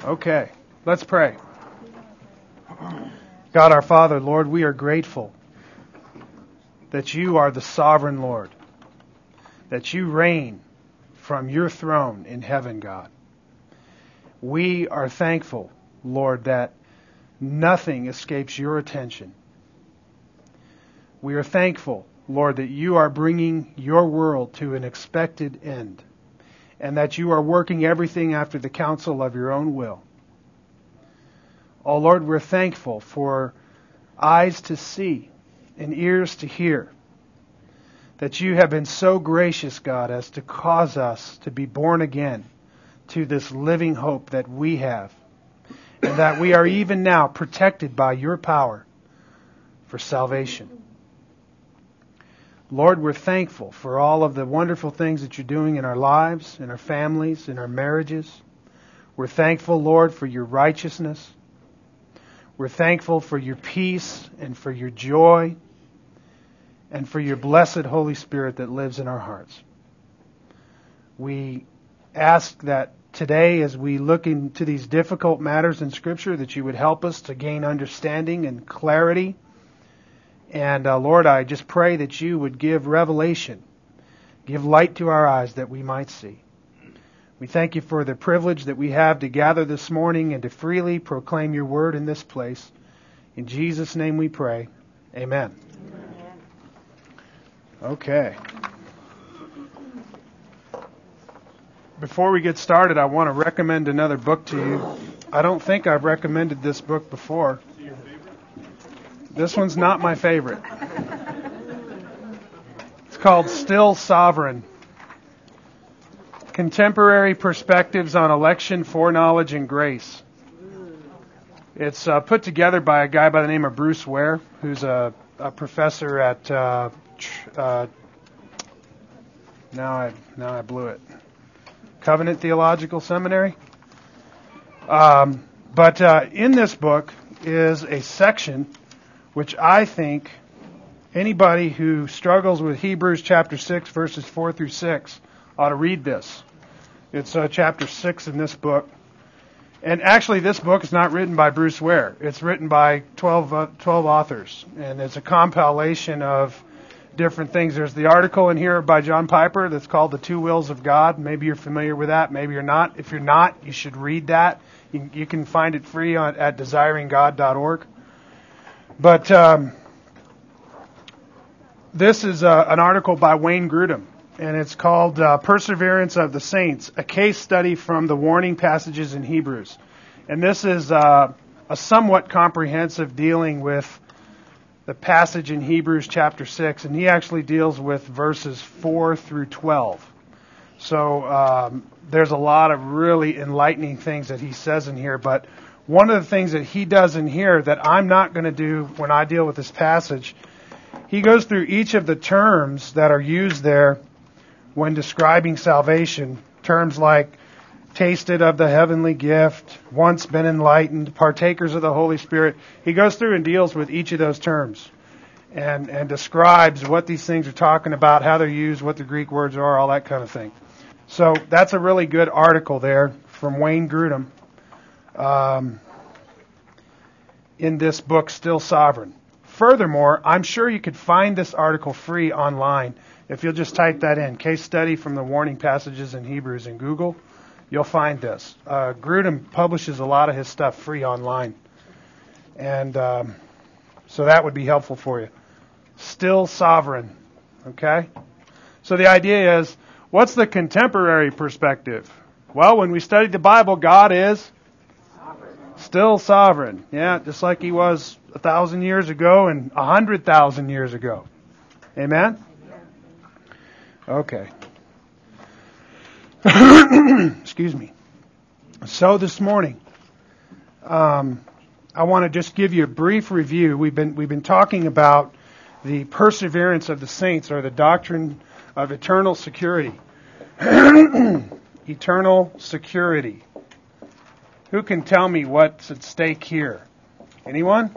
Okay, let's pray. God our Father, Lord, we are grateful that you are the sovereign Lord, that you reign from your throne in heaven, God. We are thankful, Lord, that nothing escapes your attention. We are thankful, Lord, that you are bringing your world to an expected end, and that you are working everything after the counsel of your own will. Oh, Lord, we're thankful for eyes to see and ears to hear, that you have been so gracious, God, as to cause us to be born again to this living hope that we have, and that we are even now protected by your power for salvation. Lord, we're thankful for all of the wonderful things that you're doing in our lives, in our families, in our marriages. We're thankful, Lord, for your righteousness. We're thankful for your peace and for your joy and for your blessed Holy Spirit that lives in our hearts. We ask that today, as we look into these difficult matters in Scripture, that you would help us to gain understanding and clarity. And Lord, I just pray that you would give revelation, give light to our eyes that we might see. We thank you for the privilege that we have to gather this morning and to freely proclaim your word in this place. In Jesus' name we pray. Amen. Okay. Before we get started, I want to recommend another book to you. I don't think I've recommended this book before. This one's not my favorite. It's called Still Sovereign: Contemporary Perspectives on Election, Foreknowledge, and Grace. It's put together by a guy by the name of Bruce Ware, who's a professor at now I blew it. Covenant Theological Seminary. But in this book is a section which I think anybody who struggles with Hebrews chapter 6, verses 4 through 6 ought to read this. It's chapter 6 in this book. And actually, this book is not written by Bruce Ware. It's written by 12 authors. And it's a compilation of different things. There's the article in here by John Piper that's called The Two Wills of God. Maybe you're familiar with that. Maybe you're not. If you're not, you should read that. You can find it free at desiringgod.org. But this is an article by Wayne Grudem, and it's called Perseverance of the Saints, a case study from the warning passages in Hebrews. And this is a somewhat comprehensive dealing with the passage in Hebrews chapter 6, and he actually deals with verses 4 through 12. So there's a lot of really enlightening things that he says in here, but one of the things that he does in here that I'm not going to do when I deal with this passage, he goes through each of the terms that are used there when describing salvation. Terms like tasted of the heavenly gift, once been enlightened, partakers of the Holy Spirit. He goes through and deals with each of those terms and describes what these things are talking about, how they're used, what the Greek words are, all that kind of thing. So that's a really good article there from Wayne Grudem in this book, Still Sovereign. Furthermore, I'm sure you could find this article free online. If you'll just type that in, case study from the warning passages in Hebrews in Google, you'll find this. Grudem publishes a lot of his stuff free online. And so that would be helpful for you. Still sovereign. Okay? So the idea is, what's the contemporary perspective? Well, when we studied the Bible, God is still sovereign. Yeah, just like he was 1,000 years ago and 100,000 years ago. Amen? Okay. Excuse me. So this morning, I want to just give you a brief review. We've been talking about the perseverance of the saints, or the doctrine of eternal security. Eternal security. Who can tell me what's at stake here? Anyone?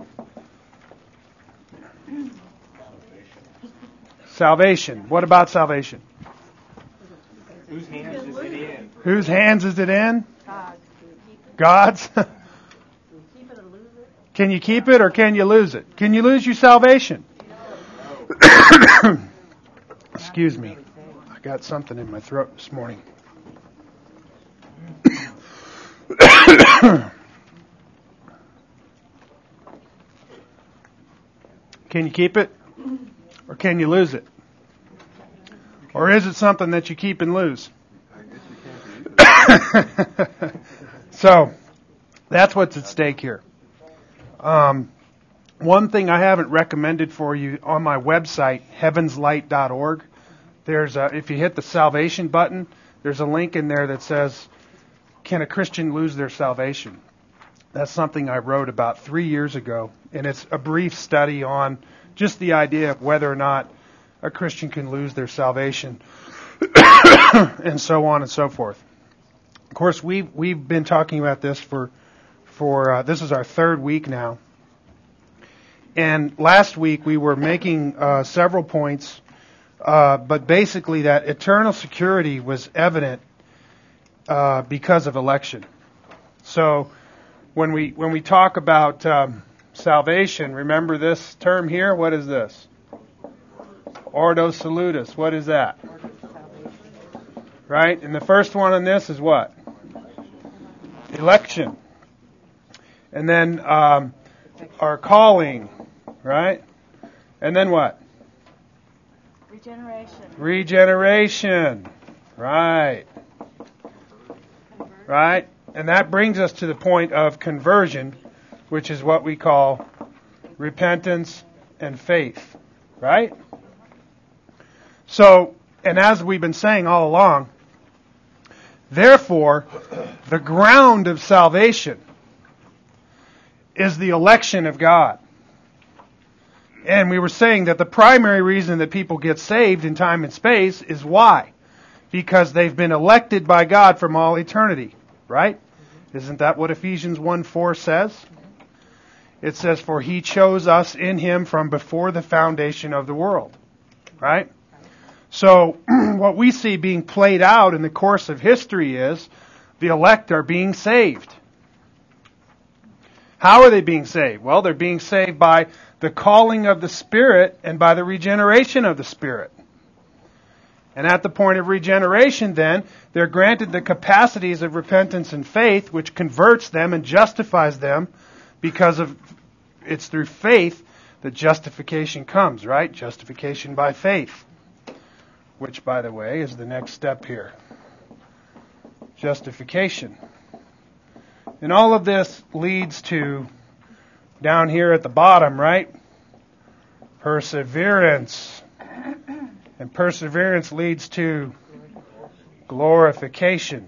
Salvation. What about salvation? Whose hands is it in? Whose hands is it in? God's? Can you keep it or can you lose it? Can you lose your salvation? Excuse me. I got something in my throat this morning. Can you keep it or can you lose it? Or is it something that you keep and lose? So, that's what's at stake here. One thing I haven't recommended for you on my website, heavenslight.org, if you hit the salvation button, there's a link in there that says, can a Christian lose their salvation? That's something I wrote about 3 years ago, and it's a brief study on just the idea of whether or not a Christian can lose their salvation, and so on and so forth. Of course, we've been talking about this for this is our third week now. And last week we were making several points, but basically that eternal security was evident because of election. So when we talk about salvation, remember this term here? What is this? Ordo salutis. What is that? Right? And the first one on this is what? Election. And then our calling, right? And then what? Regeneration. Right. Right? And that brings us to the point of conversion, which is what we call repentance and faith. Right? So, and as we've been saying all along, therefore, the ground of salvation is the election of God. And we were saying that the primary reason that people get saved in time and space is why? Because they've been elected by God from all eternity, right? Isn't that what Ephesians 1:4 says? It says, for He chose us in Him from before the foundation of the world, right? So what we see being played out in the course of history is the elect are being saved. How are they being saved? Well, they're being saved by the calling of the Spirit and by the regeneration of the Spirit. And at the point of regeneration, then, they're granted the capacities of repentance and faith, which converts them and justifies them because it's through faith that justification comes, right? Justification by faith. Which, by the way, is the next step here. Justification. And all of this leads to, down here at the bottom, right? Perseverance. And perseverance leads to glorification.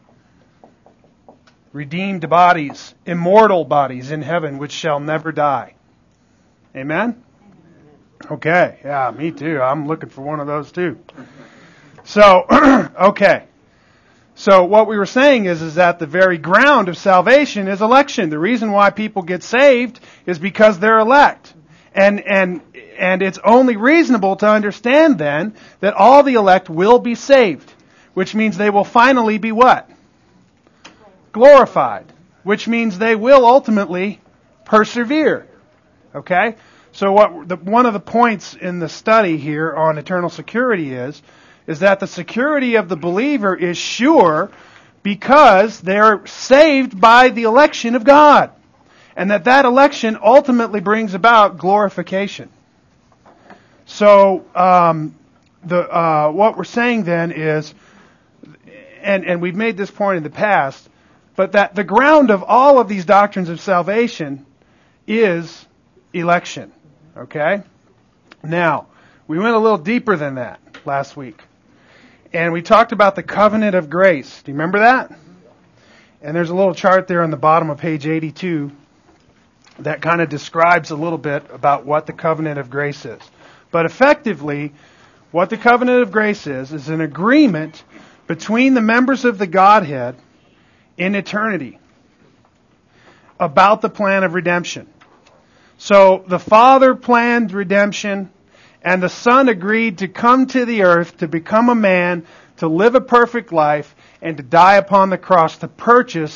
Redeemed bodies, immortal bodies in heaven which shall never die. Amen? Okay, yeah, me too. I'm looking for one of those too. So, okay. So what we were saying is that the very ground of salvation is election. The reason why people get saved is because they're elect. And it's only reasonable to understand then that all the elect will be saved, which means they will finally be what? Glorified, which means they will ultimately persevere. Okay? So one of the points in the study here on eternal security is that the security of the believer is sure because they're saved by the election of God. And that election ultimately brings about glorification. So what we're saying then is, and we've made this point in the past, but that the ground of all of these doctrines of salvation is election. Okay? Now, we went a little deeper than that last week. And we talked about the covenant of grace. Do you remember that? And there's a little chart there on the bottom of page 82 that kind of describes a little bit about what the covenant of grace is. But effectively, what the covenant of grace is an agreement between the members of the Godhead in eternity about the plan of redemption. So the Father planned redemption, and the Son agreed to come to the earth to become a man, to live a perfect life, and to die upon the cross to purchase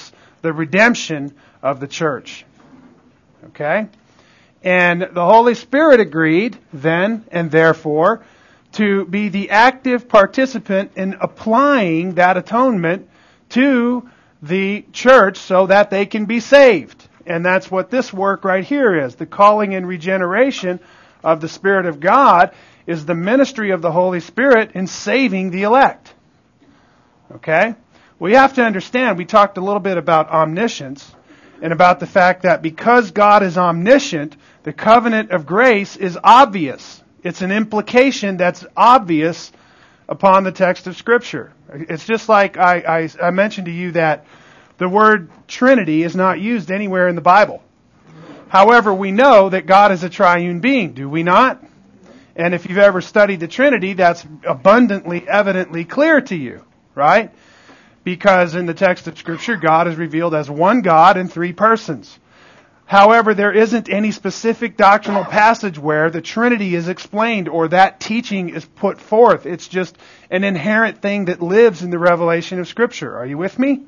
the redemption of the church. Okay? And the Holy Spirit agreed then and therefore to be the active participant in applying that atonement to the church so that they can be saved. And that's what this work right here is. The calling and regeneration of the Spirit of God is the ministry of the Holy Spirit in saving the elect. Okay? We have to understand, we talked a little bit about omniscience and about the fact that because God is omniscient, the covenant of grace is obvious. It's an implication that's obvious upon the text of Scripture. It's just like I mentioned to you that the word Trinity is not used anywhere in the Bible. However, we know that God is a triune being, do we not? And if you've ever studied the Trinity, that's abundantly, evidently clear to you, right? Because in the text of Scripture, God is revealed as one God in three persons. However, there isn't any specific doctrinal passage where the Trinity is explained or that teaching is put forth. It's just an inherent thing that lives in the revelation of Scripture. Are you with me?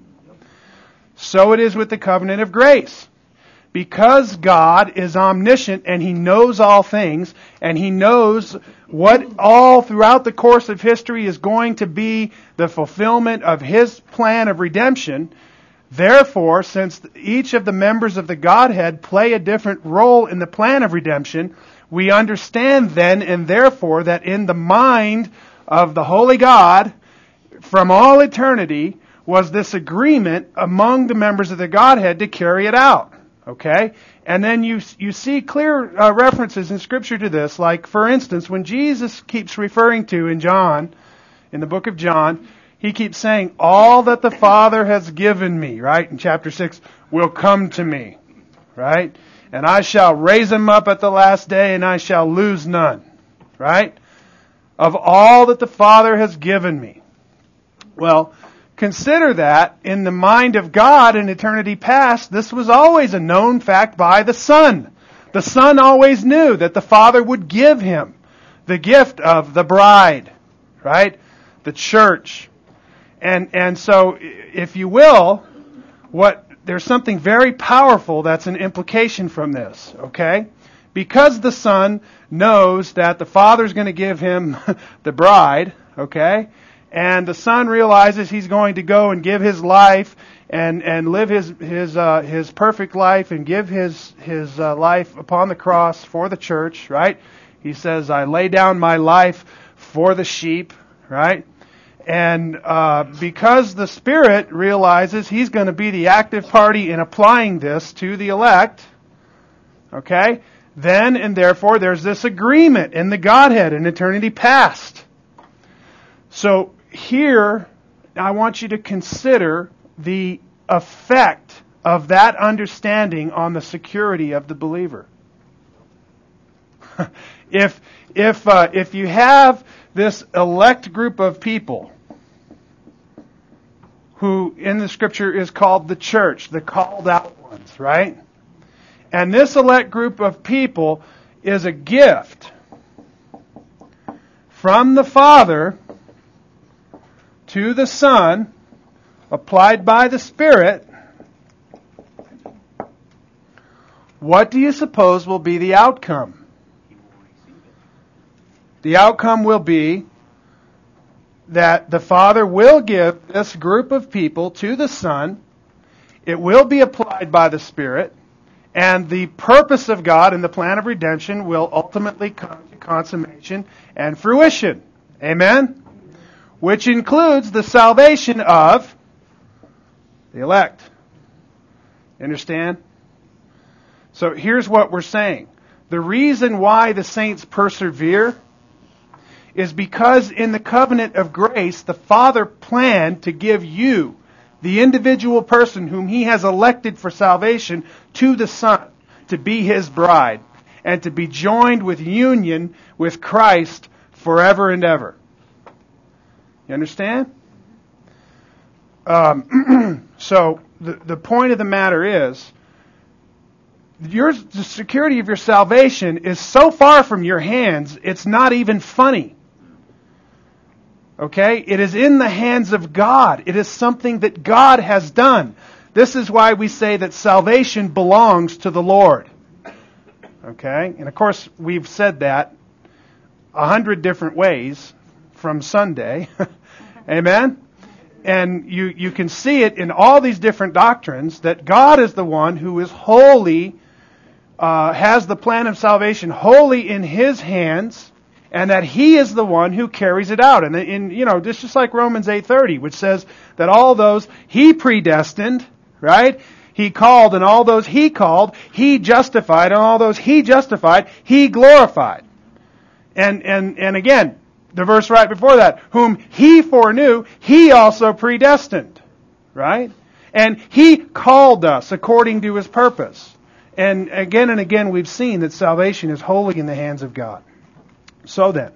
So it is with the covenant of grace. Because God is omniscient and He knows all things, and He knows what all throughout the course of history is going to be the fulfillment of His plan of redemption, therefore, since each of the members of the Godhead play a different role in the plan of redemption, we understand then and therefore that in the mind of the Holy God, from all eternity, was this agreement among the members of the Godhead to carry it out. Okay? And then you see clear references in Scripture to this, like, for instance, when Jesus keeps referring to in the book of John, He keeps saying, all that the Father has given me, right? In chapter 6, will come to me, right? And I shall raise them up at the last day, and I shall lose none, right? Of all that the Father has given me. Well, consider that in the mind of God in eternity past, this was always a known fact by the Son. The Son always knew that the Father would give Him the gift of the bride, right? The church. And so, if you will, there's something very powerful that's an implication from this, okay? Because the Son knows that the Father's going to give Him the bride, okay? And the Son realizes He's going to go and give His life and live His perfect life and give His life upon the cross for the church, right? He says, I lay down my life for the sheep, right? And because the Spirit realizes He's going to be the active party in applying this to the elect, okay, then and therefore there's this agreement in the Godhead in eternity past. So here, I want you to consider the effect of that understanding on the security of the believer. If you have this elect group of people who in the Scripture is called the church, the called out ones, right? And this elect group of people is a gift from the Father to the Son, applied by the Spirit. What do you suppose will be the outcome? The outcome will be that the Father will give this group of people to the Son. It will be applied by the Spirit. And the purpose of God in the plan of redemption will ultimately come to consummation and fruition. Amen? Which includes the salvation of the elect. You understand? So here's what we're saying. The reason why the saints persevere is because in the covenant of grace, the Father planned to give you, the individual person whom He has elected for salvation, to the Son, to be His bride, and to be joined with union with Christ forever and ever. You understand? So the point of the matter is, the security of your salvation is so far from your hands, it's not even funny. Okay? It is in the hands of God. It is something that God has done. This is why we say that salvation belongs to the Lord. Okay? And of course, we've said that 100 different ways from Sunday. Amen? And you can see it in all these different doctrines that God is the one who is wholly, has the plan of salvation wholly in His hands, and that He is the one who carries it out. And it's just like Romans 8:30, which says that all those He predestined, right? He called, and all those He called, He justified, and all those He justified, He glorified. And again, the verse right before that, whom He foreknew, He also predestined. Right? And He called us according to His purpose. And again, we've seen that salvation is wholly in the hands of God. So then,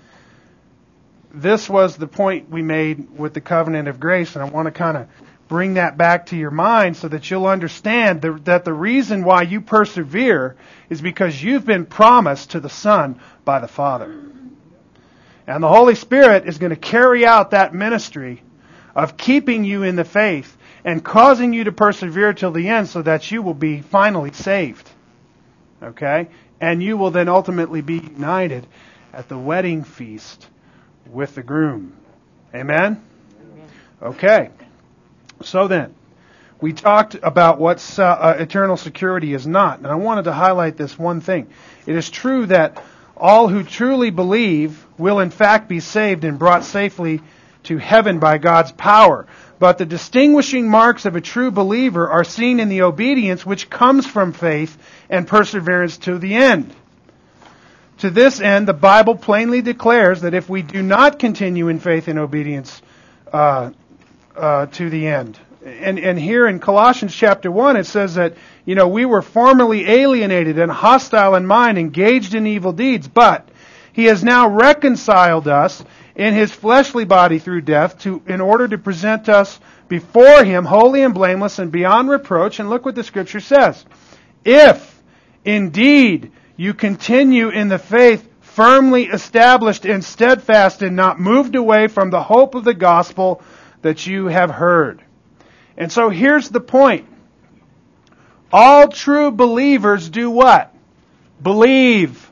this was the point we made with the covenant of grace, and I want to kind of bring that back to your mind so that you'll understand that the reason why you persevere is because you've been promised to the Son by the Father. And the Holy Spirit is going to carry out that ministry of keeping you in the faith and causing you to persevere till the end so that you will be finally saved. Okay? And you will then ultimately be united at the wedding feast with the groom. Amen? Okay. So then, we talked about what eternal security is not. And I wanted to highlight this one thing. It is true that all who truly believe will in fact be saved and brought safely to heaven by God's power. But the distinguishing marks of a true believer are seen in the obedience which comes from faith and perseverance to the end. To this end, the Bible plainly declares that if we do not continue in faith and obedience to the end. And here in Colossians chapter 1, it says that, we were formerly alienated and hostile in mind, engaged in evil deeds, but He has now reconciled us in His fleshly body through death in order to present us before Him holy and blameless and beyond reproach. And look what the Scripture says. If indeed you continue in the faith, firmly established and steadfast and not moved away from the hope of the gospel that you have heard. And so here's the point. All true believers do what? Believe.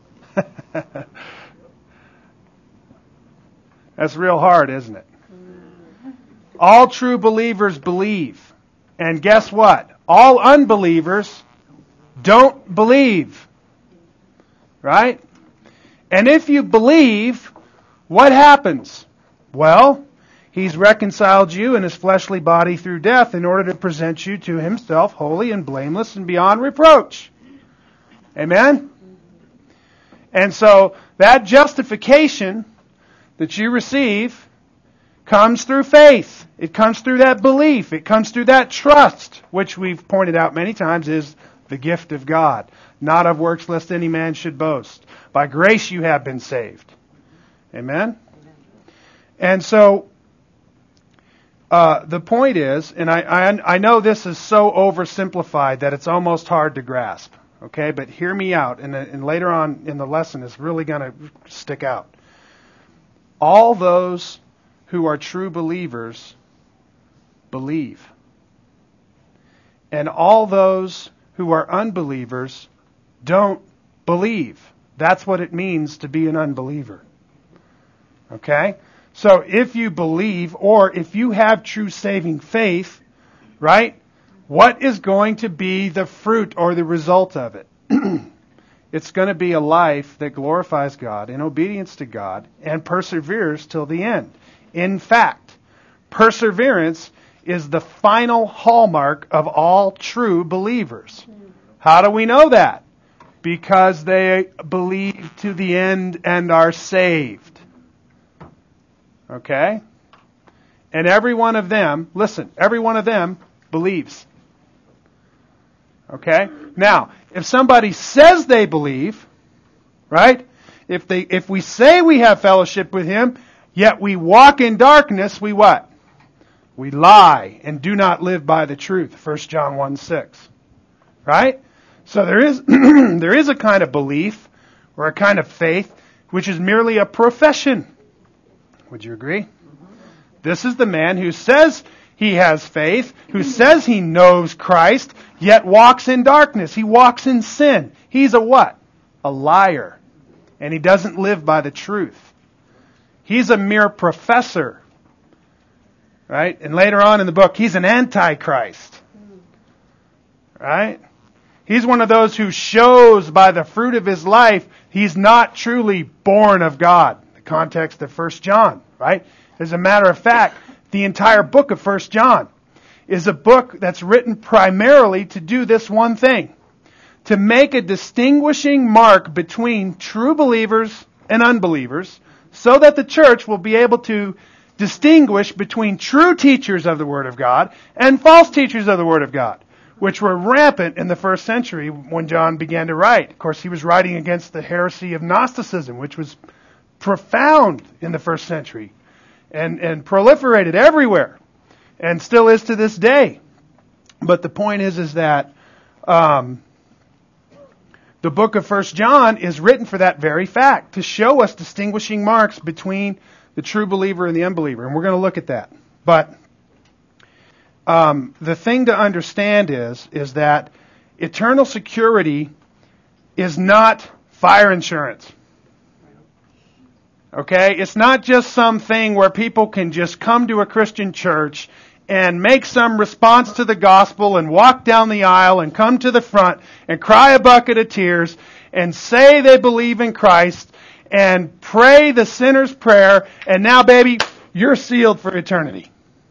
That's real hard, isn't it? All true believers believe. And guess what? All unbelievers don't believe. Right? And if you believe, what happens? Well, He's reconciled you in His fleshly body through death in order to present you to Himself holy and blameless and beyond reproach. Amen? And so that justification that you receive comes through faith. It comes through that belief. It comes through that trust, which we've pointed out many times is the gift of God. Not of works lest any man should boast. By grace you have been saved. Amen? And so, the point is, and I know this is so oversimplified that it's almost hard to grasp. Okay? But hear me out, and later on in the lesson it's really going to stick out. All those who are true believers believe. And all those who are unbelievers don't believe. That's what it means to be an unbeliever. Okay? So if you believe, or if you have true saving faith, right, what is going to be the fruit or the result of it? It's going to be a life that glorifies God in obedience to God and perseveres till the end. In fact, perseverance is the final hallmark of all true believers. How do we know that? Because they believe to the end and are saved. Okay? And every one of them, listen, every one of them believes. Okay? Now, if somebody says they believe, right? If we say we have fellowship with Him, yet we walk in darkness, we what? We lie and do not live by the truth. 1 John 1:6. Right? So there is there is a kind of belief or a kind of faith which is merely a profession. Would you agree? This is the man who says he has faith, who says he knows Christ, yet walks in darkness. He walks in sin. He's a what? A liar. And he doesn't live by the truth. He's a mere professor. Right? And later on in the book, he's an antichrist. Right? He's one of those who shows by the fruit of his life he's not truly born of God. The context of 1 John, right? As a matter of fact, the entire book of 1 John is a book that's written primarily to do this one thing. To make a distinguishing mark between true believers and unbelievers, so that the church will be able to distinguish between true teachers of the Word of God and false teachers of the Word of God, which were rampant in the first century when John began to write. Of course, he was writing against the heresy of Gnosticism, which was profound in the first century and proliferated everywhere and still is to this day. But the point is that the book of 1 John is written for that very fact, to show us distinguishing marks between the true believer and the unbeliever. And we're going to look at that. But the thing to understand is that eternal security is not fire insurance. Okay? It's not just something where people can just come to a Christian church and make some response to the gospel and walk down the aisle and come to the front and cry a bucket of tears and say they believe in Christ and pray the sinner's prayer, and now, baby, you're sealed for eternity.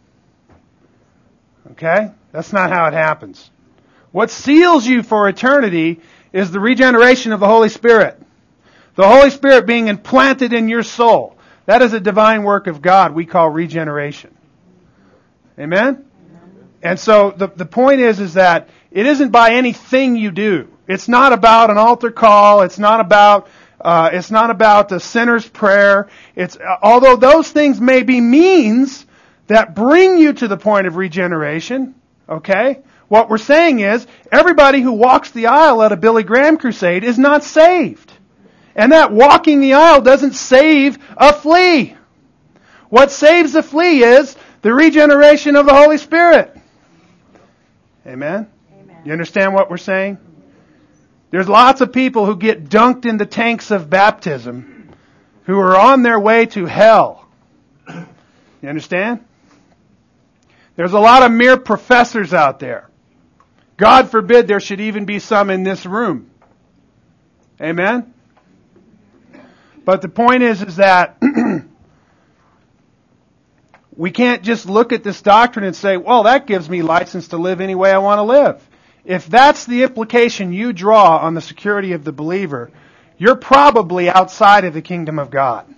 Okay? That's not how it happens. What seals you for eternity is the regeneration of the Holy Spirit. The Holy Spirit being implanted in your soul. That is a divine work of God we call regeneration. Amen? And so the point is that it isn't by anything you do. It's not about an altar call. It's not about the sinner's prayer. Although those things may be means that bring you to the point of regeneration. Okay? What we're saying is everybody who walks the aisle at a Billy Graham crusade is not saved. And that walking the aisle doesn't save a flea. What saves a flea is the regeneration of the Holy Spirit. Amen? Amen? You understand what we're saying? There's lots of people who get dunked in the tanks of baptism who are on their way to hell. You understand? There's a lot of mere professors out there. God forbid there should even be some in this room. Amen? But the point is that we can't just look at this doctrine and say, well, that gives me license to live any way I want to live. If that's the implication you draw on the security of the believer, you're probably outside of the kingdom of God.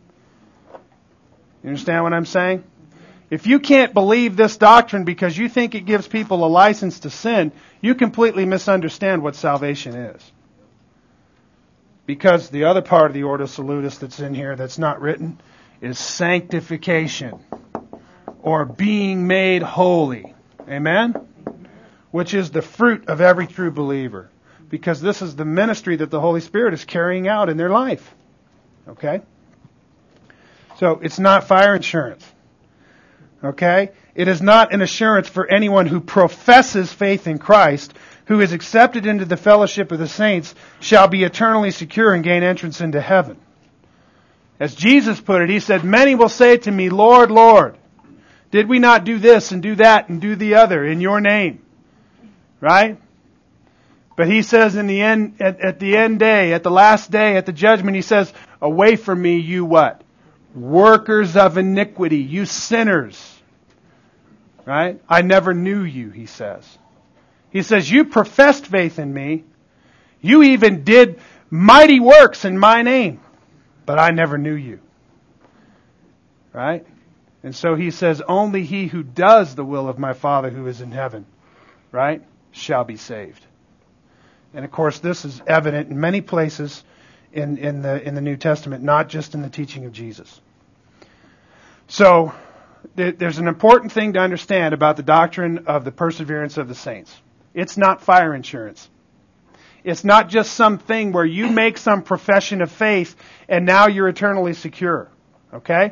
You understand what I'm saying? If you can't believe this doctrine because you think it gives people a license to sin, you completely misunderstand what salvation is. Because the other part of the Ordo Salutis that's in here that's not written is sanctification, or being made holy. Amen? Which is the fruit of every true believer. Because this is the ministry that the Holy Spirit is carrying out in their life. Okay? So it's not fire insurance. Okay? It is not an assurance for anyone who professes faith in Christ, who is accepted into the fellowship of the saints, shall be eternally secure and gain entrance into heaven. As Jesus put it, He said, many will say to me, Lord, Lord, did we not do this and do that and do the other in your name? Right? But He says in the end, at the end day, at the last day, at the judgment, He says, away from me, you what? Workers of iniquity, you sinners. Right? I never knew you, He says. He says, you professed faith in me. You even did mighty works in my name. But I never knew you. Right? And so He says, only he who does the will of my Father who is in heaven, right, shall be saved. And of course, this is evident in many places in the New Testament, not just in the teaching of Jesus. So, there's an important thing to understand about the doctrine of the perseverance of the saints. It's not fire insurance. It's not just something where you make some profession of faith and now you're eternally secure. Okay?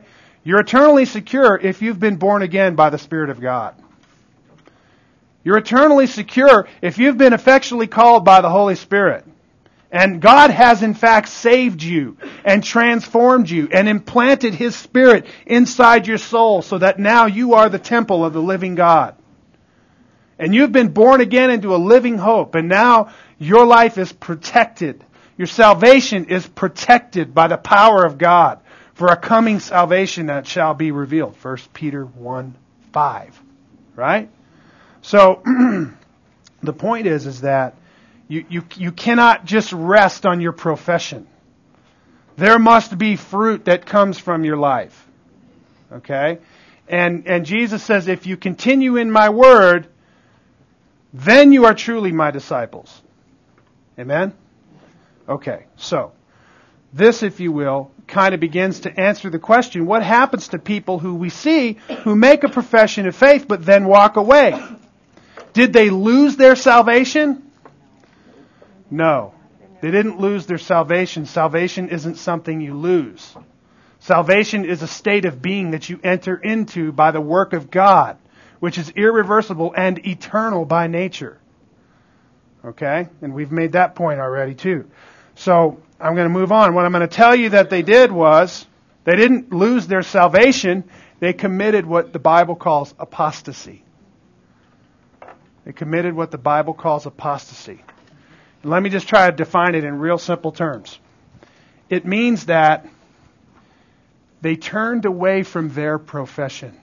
You're eternally secure if you've been born again by the Spirit of God. You're eternally secure if you've been effectually called by the Holy Spirit. And God has in fact saved you and transformed you and implanted His Spirit inside your soul so that now you are the temple of the living God. And you've been born again into a living hope, and now your life is protected. Your salvation is protected by the power of God for a coming salvation that shall be revealed. 1 Peter 1:5. Right? So, the point is that you cannot just rest on your profession. There must be fruit that comes from your life. Okay? And Jesus says, if you continue in my word, then you are truly my disciples. Amen? Okay, so this, if you will, kind of begins to answer the question, what happens to people who we see who make a profession of faith but then walk away? Did they lose their salvation? No. They didn't lose their salvation. Salvation isn't something you lose. Salvation is a state of being that you enter into by the work of God, which is irreversible and eternal by nature. Okay? And we've made that point already too. So, I'm going to move on. What I'm going to tell you that they did was, they didn't lose their salvation, they committed what the Bible calls apostasy. They committed what the Bible calls apostasy. And let me just try to define it in real simple terms. It means that they turned away from their profession.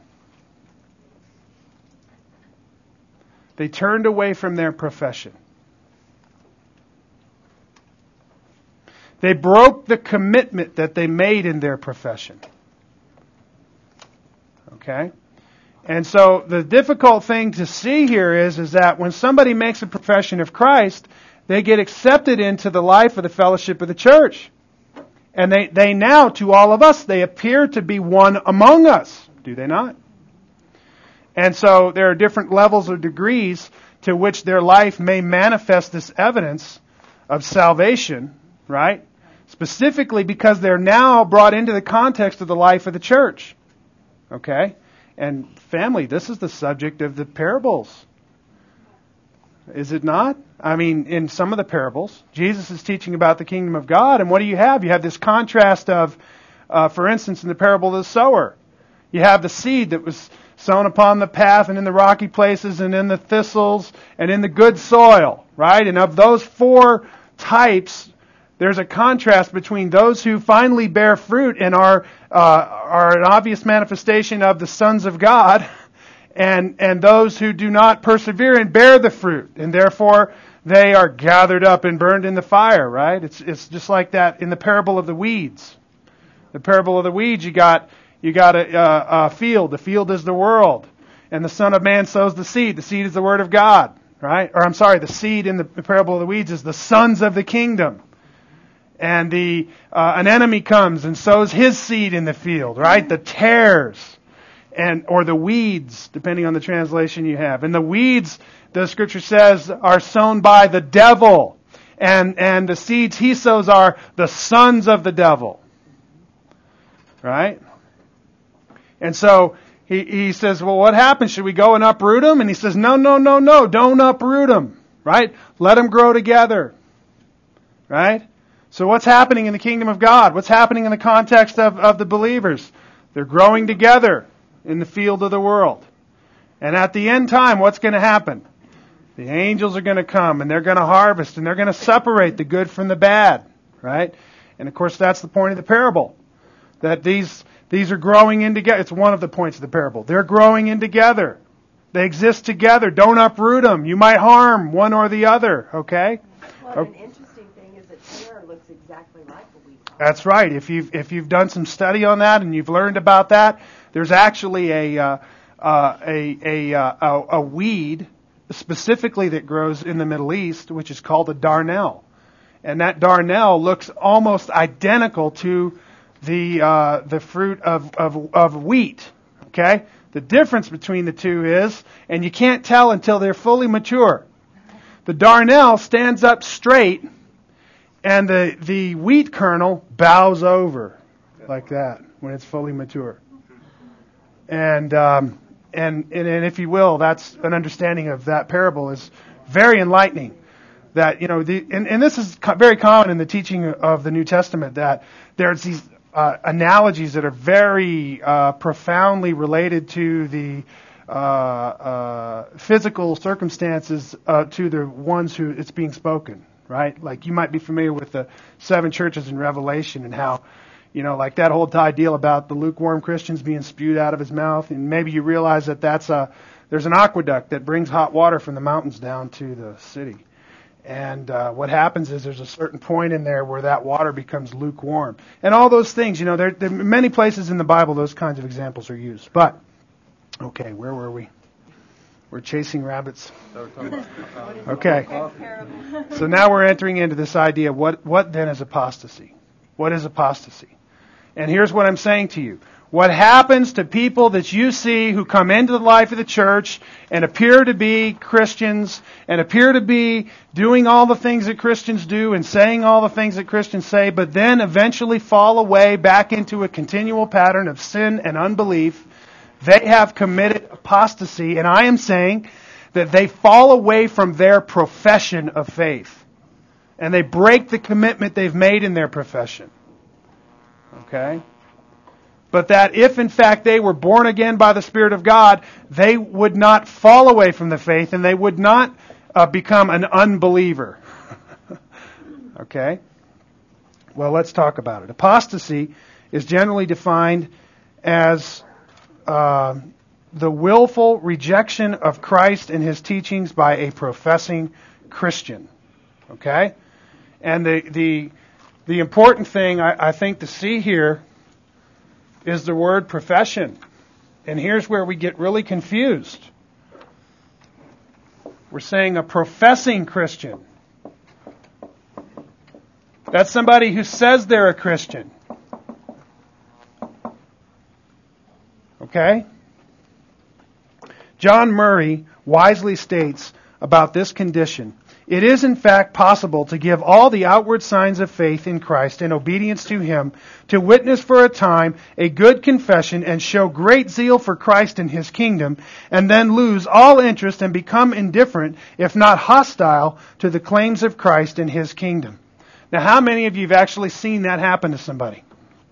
They turned away from their profession. They broke the commitment that they made in their profession. Okay? And so the difficult thing to see here is that when somebody makes a profession of Christ, they get accepted into the life of the fellowship of the church. And they now, to all of us, they appear to be one among us. Do they not? And so there are different levels or degrees to which their life may manifest this evidence of salvation, right? Specifically because they're now brought into the context of the life of the church. Okay? And family, this is the subject of the parables. Is it not? I mean, in some of the parables, Jesus is teaching about the kingdom of God, and what do you have? You have this contrast of, for instance, in the parable of the sower. You have the seed that was sown upon the path and in the rocky places and in the thistles and in the good soil, right? And of those four types, there's a contrast between those who finally bear fruit and are an obvious manifestation of the sons of God, and those who do not persevere and bear the fruit, and therefore they are gathered up and burned in the fire. Right? It's just like that in the parable of the weeds. The parable of the weeds, you got a field. The field is the world, and the Son of Man sows the seed. The seed is the Word of God. Right? Or I'm sorry, the seed in the parable of the weeds is the sons of the kingdom. And an enemy comes and sows his seed in the field, right? The tares, or the weeds, depending on the translation you have. And the weeds, the Scripture says, are sown by the devil, and the seeds he sows are the sons of the devil, right? And so he says, well, what happens? Should we go and uproot them? And he says, no, don't uproot them, right? Let them grow together, right? So what's happening in the kingdom of God? What's happening in the context of the believers? They're growing together in the field of the world. And at the end time, what's going to happen? The angels are going to come and they're going to harvest and they're going to separate the good from the bad, right? And of course, that's the point of the parable. That these are growing in together. It's one of the points of the parable. They're growing in together. They exist together. Don't uproot them. You might harm one or the other, okay? Well, an interesting thing is that Sarah looks exactly like a wheat. That's right. If you've done some study on that and you've learned about that, there's actually a weed specifically that grows in the Middle East, which is called a darnel, and that darnel looks almost identical to the fruit of wheat. Okay, the difference between the two is, and you can't tell until they're fully mature. The darnel stands up straight, and the wheat kernel bows over like that when it's fully mature. And if you will, that's an understanding of that parable is very enlightening. That, and this is very common in the teaching of the New Testament, that there's these analogies that are very profoundly related to the physical circumstances to the ones who it's being spoken, right? Like you might be familiar with the 7 churches in Revelation and how, like that whole deal about the lukewarm Christians being spewed out of his mouth, and maybe you realize that there's an aqueduct that brings hot water from the mountains down to the city. And what happens is there's a certain point in there where that water becomes lukewarm. And all those things, there are many places in the Bible those kinds of examples are used. But, okay, where were we? We're chasing rabbits. Okay. So now we're entering into this idea, what then is apostasy? What is apostasy? And here's what I'm saying to you. What happens to people that you see who come into the life of the church and appear to be Christians and appear to be doing all the things that Christians do and saying all the things that Christians say, but then eventually fall away back into a continual pattern of sin and unbelief? They have committed apostasy, and I am saying that they fall away from their profession of faith. And they break the commitment they've made in their profession. Okay? But that if in fact they were born again by the Spirit of God, they would not fall away from the faith and they would not become an unbeliever. Okay? Well, let's talk about it. Apostasy is generally defined as the willful rejection of Christ and His teachings by a professing Christian. Okay? And the important thing I think to see here is the word profession. And here's where we get really confused. We're saying a professing Christian. That's somebody who says they're a Christian. Okay? John Murray wisely states about this condition, it is in fact possible to give all the outward signs of faith in Christ and obedience to Him, to witness for a time a good confession and show great zeal for Christ and His kingdom, and then lose all interest and become indifferent, if not hostile, to the claims of Christ and His kingdom. Now, how many of you have actually seen that happen to somebody?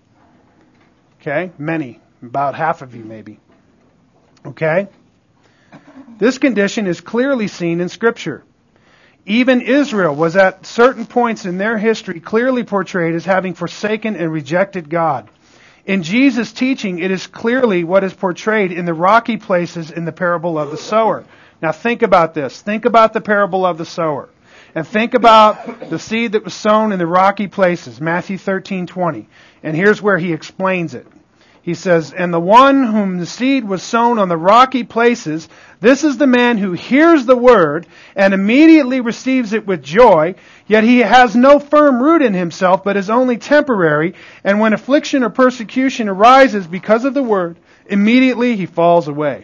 Okay, many. About half of you maybe. Okay? This condition is clearly seen in Scripture. Even Israel was at certain points in their history clearly portrayed as having forsaken and rejected God. In Jesus' teaching, it is clearly what is portrayed in the rocky places in the parable of the sower. Now think about this. Think about the parable of the sower. And think about the seed that was sown in the rocky places, Matthew 13:20. And here's where he explains it. He says, and the one whom the seed was sown on the rocky places, this is the man who hears the word and immediately receives it with joy, yet he has no firm root in himself, but is only temporary, and when affliction or persecution arises because of the word, immediately he falls away.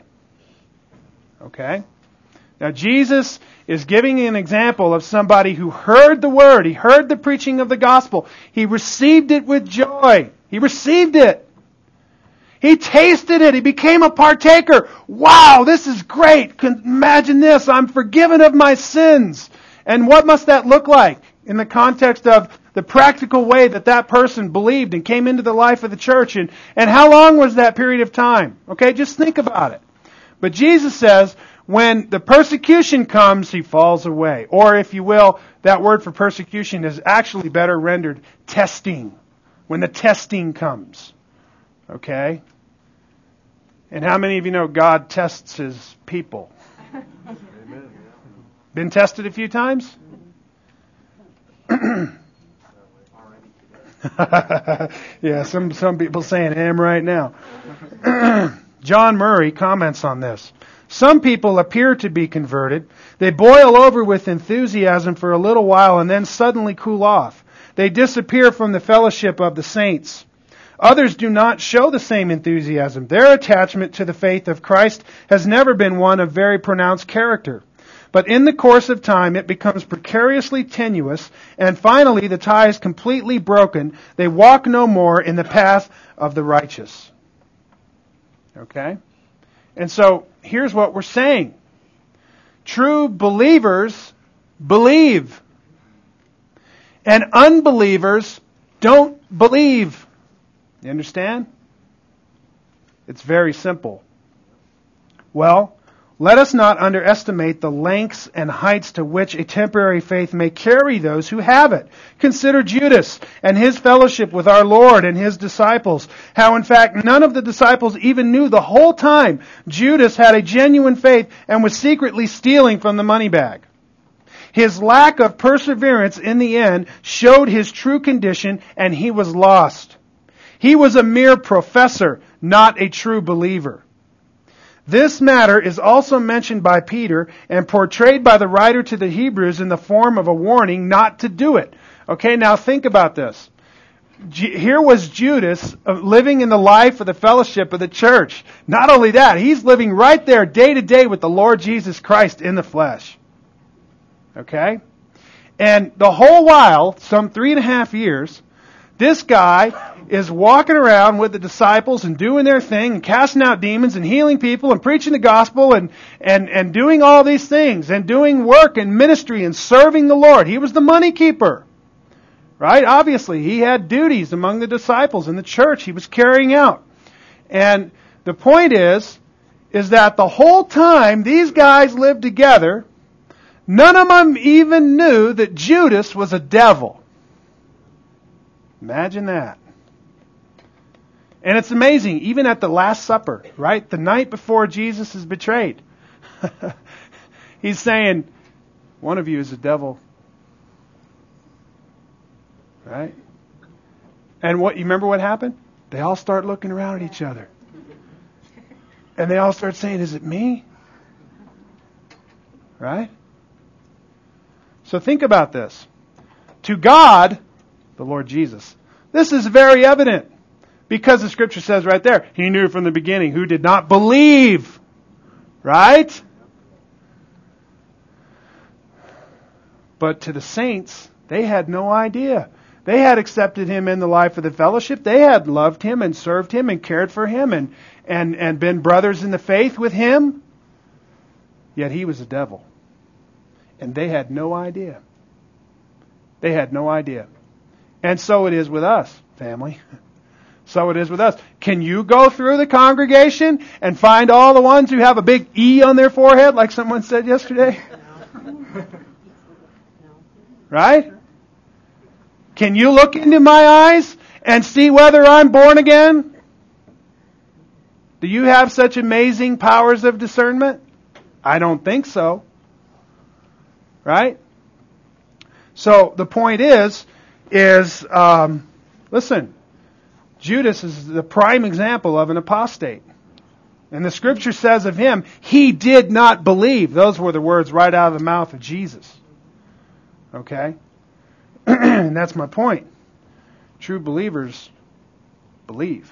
Okay? Now Jesus is giving an example of somebody who heard the word, he heard the preaching of the gospel, he received it with joy, he received it. He tasted it. He became a partaker. Wow, this is great. Imagine this. I'm forgiven of my sins. And what must that look like in the context of the practical way that that person believed and came into the life of the church? And how long was that period of time? Okay, just think about it. But Jesus says, when the persecution comes, he falls away. Or if you will, that word for persecution is actually better rendered testing. When the testing comes. Okay? And how many of you know God tests His people? Amen. Been tested a few times? Yeah, some people saying am right now. John Murray comments on this. Some people appear to be converted. They boil over with enthusiasm for a little while and then suddenly cool off. They disappear from the fellowship of the saints. Others do not show the same enthusiasm. Their attachment to the faith of Christ has never been one of very pronounced character. But in the course of time, it becomes precariously tenuous, and finally the tie is completely broken. They walk no more in the path of the righteous. Okay? And so here's what we're saying. True believers believe. And unbelievers don't believe. You understand? It's very simple. Well, let us not underestimate the lengths and heights to which a temporary faith may carry those who have it. Consider Judas and his fellowship with our Lord and his disciples. How, in fact, none of the disciples even knew the whole time Judas had a genuine faith and was secretly stealing from the money bag. His lack of perseverance in the end showed his true condition, and he was lost. He was a mere professor, not a true believer. This matter is also mentioned by Peter and portrayed by the writer to the Hebrews in the form of a warning not to do it. Okay, now think about this. Here was Judas living in the life of the fellowship of the church. Not only that, he's living right there day to day with the Lord Jesus Christ in the flesh. Okay? And the whole while, some 3.5 years, this guy is walking around with the disciples and doing their thing and casting out demons and healing people and preaching the gospel and doing all these things and doing work and ministry and serving the Lord. He was the money keeper. Right? Obviously, he had duties among the disciples in the church he was carrying out. And the point is that the whole time these guys lived together, none of them even knew that Judas was a devil. Imagine that. And it's amazing, even at the Last Supper, right? The night before Jesus is betrayed. He's saying, one of you is a devil. Right? And you remember what happened? They all start looking around at each other. And they all start saying, is it me? Right? So think about this. To God, the Lord Jesus, this is very evident. Because the Scripture says right there, He knew from the beginning who did not believe. Right? But to the saints, they had no idea. They had accepted Him in the life of the fellowship. They had loved Him and served Him and cared for Him and been brothers in the faith with Him. Yet He was a devil. And they had no idea. They had no idea. And so it is with us, family. So it is with us. Can you go through the congregation and find all the ones who have a big E on their forehead, like someone said yesterday? Right? Can you look into my eyes and see whether I'm born again? Do you have such amazing powers of discernment? I don't think so. Right? So the point is, listen, Judas is the prime example of an apostate. And the Scripture says of him, he did not believe. Those were the words right out of the mouth of Jesus. Okay? And that's my point. True believers believe.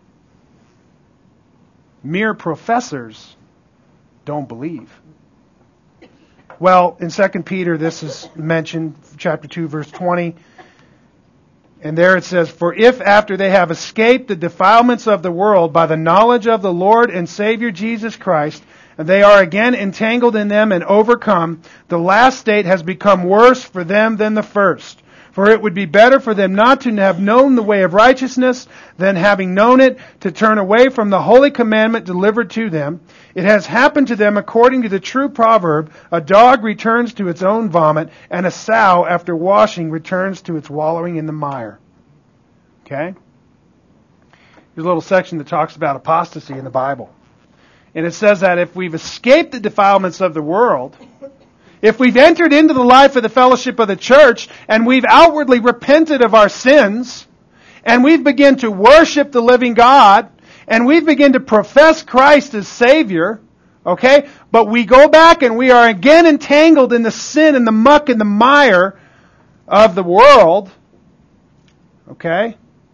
Mere professors don't believe. Well, in 2 Peter, this is mentioned, chapter 2, verse 20. And there it says, for if after they have escaped the defilements of the world by the knowledge of the Lord and Savior Jesus Christ, and they are again entangled in them and overcome, the last state has become worse for them than the first. For it would be better for them not to have known the way of righteousness than having known it to turn away from the holy commandment delivered to them. It has happened to them according to the true proverb, a dog returns to its own vomit, and a sow after washing returns to its wallowing in the mire. Okay? There's a little section that talks about apostasy in the Bible. And it says that if we've escaped the defilements of the world, if we've entered into the life of the fellowship of the church, and we've outwardly repented of our sins, and we've begun to worship the living God, and we've begun to profess Christ as Savior, okay? But we go back and we are again entangled in the sin and the muck and the mire of the world, okay?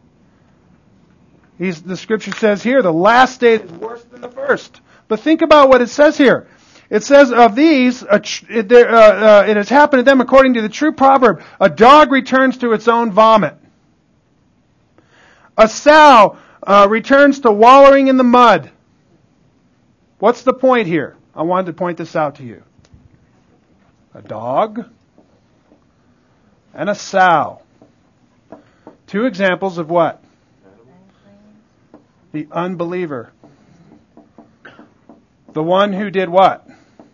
The Scripture says here, the last state is worse than the first. But think about what it says here. It says of these, it has happened to them according to the true proverb, a dog returns to its own vomit. A sow returns to wallowing in the mud. What's the point here? I wanted to point this out to you. A dog and a sow. Two examples of what? The unbeliever. The one who did what?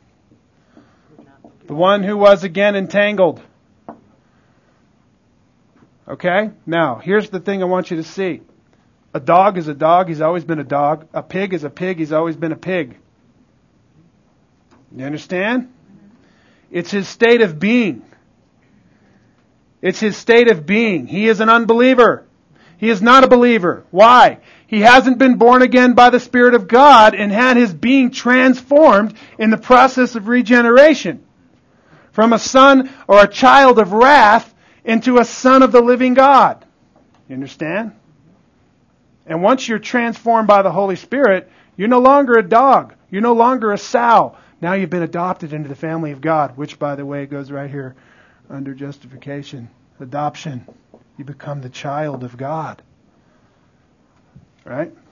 The one who was again entangled. Okay? Now, here's the thing I want you to see. A dog is a dog. He's always been a dog. A pig is a pig. He's always been a pig. You understand? It's his state of being. It's his state of being. He is an unbeliever. He is not a believer. Why? He hasn't been born again by the Spirit of God and had his being transformed in the process of regeneration. From a son or a child of wrath into a son of the living God. You understand? And once you're transformed by the Holy Spirit, you're no longer a dog. You're no longer a sow. Now you've been adopted into the family of God, which, by the way, goes right here under justification. Adoption. You become the child of God. Right?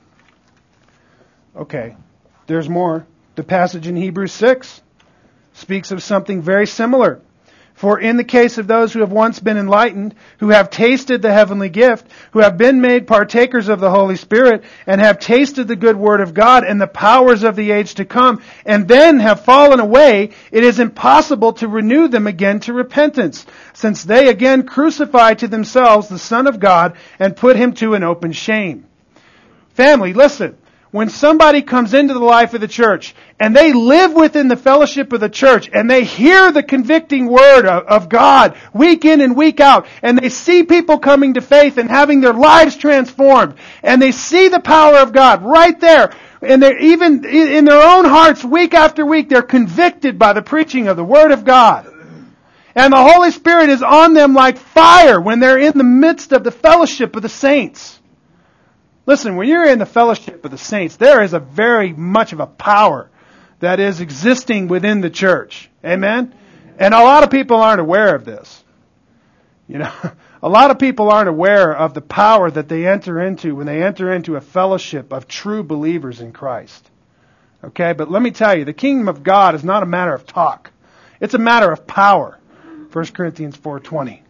Okay. There's more. The passage in Hebrews 6 speaks of something very similar. For in the case of those who have once been enlightened, who have tasted the heavenly gift, who have been made partakers of the Holy Spirit, and have tasted the good word of God and the powers of the age to come, and then have fallen away, it is impossible to renew them again to repentance, since they again crucify to themselves the Son of God and put him to an open shame. Family, listen. When somebody comes into the life of the church and they live within the fellowship of the church and they hear the convicting word of God week in and week out, and they see people coming to faith and having their lives transformed, and they see the power of God right there, and they're even in their own hearts week after week, they're convicted by the preaching of the word of God. And the Holy Spirit is on them like fire when they're in the midst of the fellowship of the saints. Listen, when you're in the fellowship of the saints, there is a very much of a power that is existing within the church. Amen? And a lot of people aren't aware of this. You know, a lot of people aren't aware of the power that they enter into when they enter into a fellowship of true believers in Christ. Okay? But let me tell you, the kingdom of God is not a matter of talk. It's a matter of power. 1 Corinthians 4:20.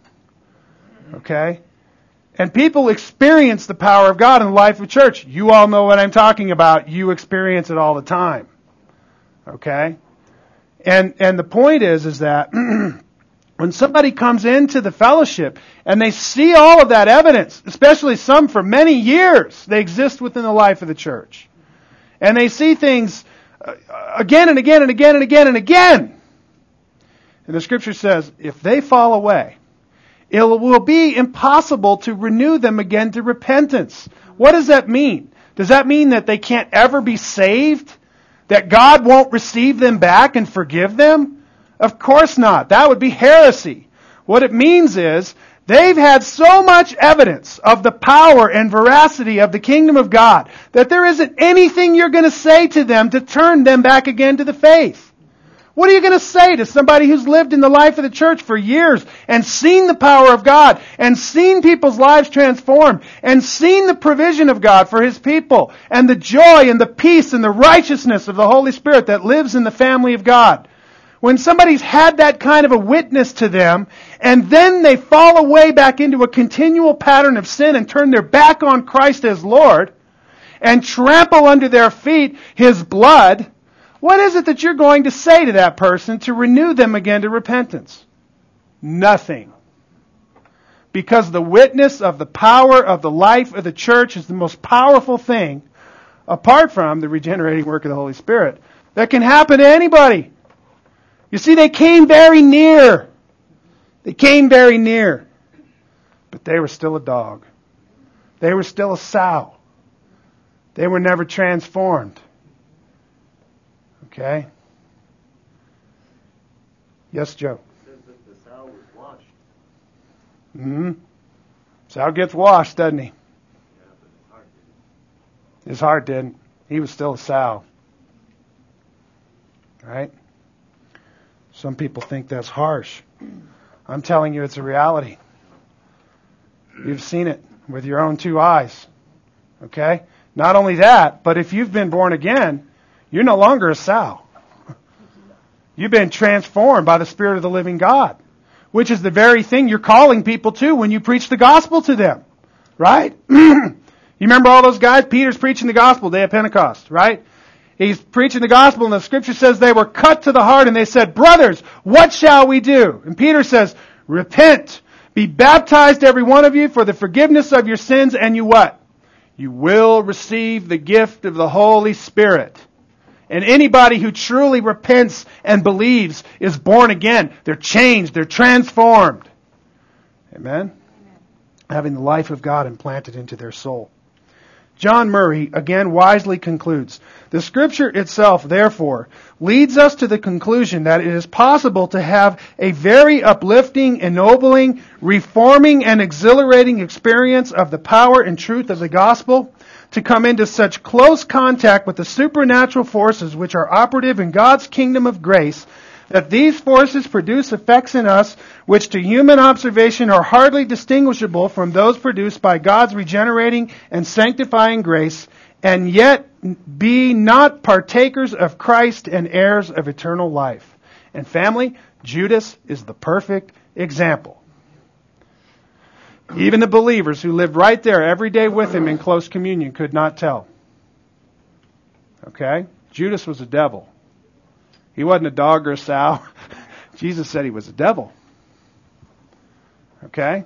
Okay? And people experience the power of God in the life of church. You all know what I'm talking about. You experience it all the time. Okay? And the point is that when somebody comes into the fellowship and they see all of that evidence, especially some for many years, they exist within the life of the church. And they see things again and again and again and again and again. And the Scripture says, if they fall away, it will be impossible to renew them again to repentance. What does that mean? Does that mean that they can't ever be saved? That God won't receive them back and forgive them? Of course not. That would be heresy. What it means is they've had so much evidence of the power and veracity of the kingdom of God that there isn't anything you're going to say to them to turn them back again to the faith. What are you going to say to somebody who's lived in the life of the church for years and seen the power of God and seen people's lives transformed and seen the provision of God for His people and the joy and the peace and the righteousness of the Holy Spirit that lives in the family of God? When somebody's had that kind of a witness to them and then they fall away back into a continual pattern of sin and turn their back on Christ as Lord and trample under their feet His blood, what is it that you're going to say to that person to renew them again to repentance? Nothing. Because the witness of the power of the life of the church is the most powerful thing, apart from the regenerating work of the Holy Spirit, that can happen to anybody. You see, they came very near. They came very near. But they were still a dog. They were still a sow. They were never transformed. Okay? Yes, Joe? It says that the sow was washed. Mm-hmm. Sow gets washed, doesn't he? Yeah, but his heart didn't. His heart didn't. He was still a sow. Right? Some people think that's harsh. I'm telling you it's a reality. You've seen it with your own two eyes. Okay? Not only that, but if you've been born again, You're no longer a sow. You've been transformed by the Spirit of the living God, which is the very thing you're calling people to when you preach the gospel to them. Right? You remember all those guys? Peter's preaching the gospel day of Pentecost, right? He's preaching the gospel, and the scripture says they were cut to the heart, and they said, brothers, what shall we do? And Peter says, repent, be baptized every one of you for the forgiveness of your sins, and you what? You will receive the gift of the Holy Spirit. And anybody who truly repents and believes is born again. They're changed, they're transformed. Amen? Having the life of God implanted into their soul. John Murray again wisely concludes, the Scripture itself, therefore, leads us to the conclusion that it is possible to have a very uplifting, ennobling, reforming, and exhilarating experience of the power and truth of the gospel, to come into such close contact with the supernatural forces which are operative in God's kingdom of grace, that these forces produce effects in us which to human observation are hardly distinguishable from those produced by God's regenerating and sanctifying grace, and yet be not partakers of Christ and heirs of eternal life. And family, Judas is the perfect example. Even the believers who lived right there every day with him in close communion could not tell. Okay? Judas was a devil. He wasn't a dog or a sow. Jesus said he was a devil. Okay?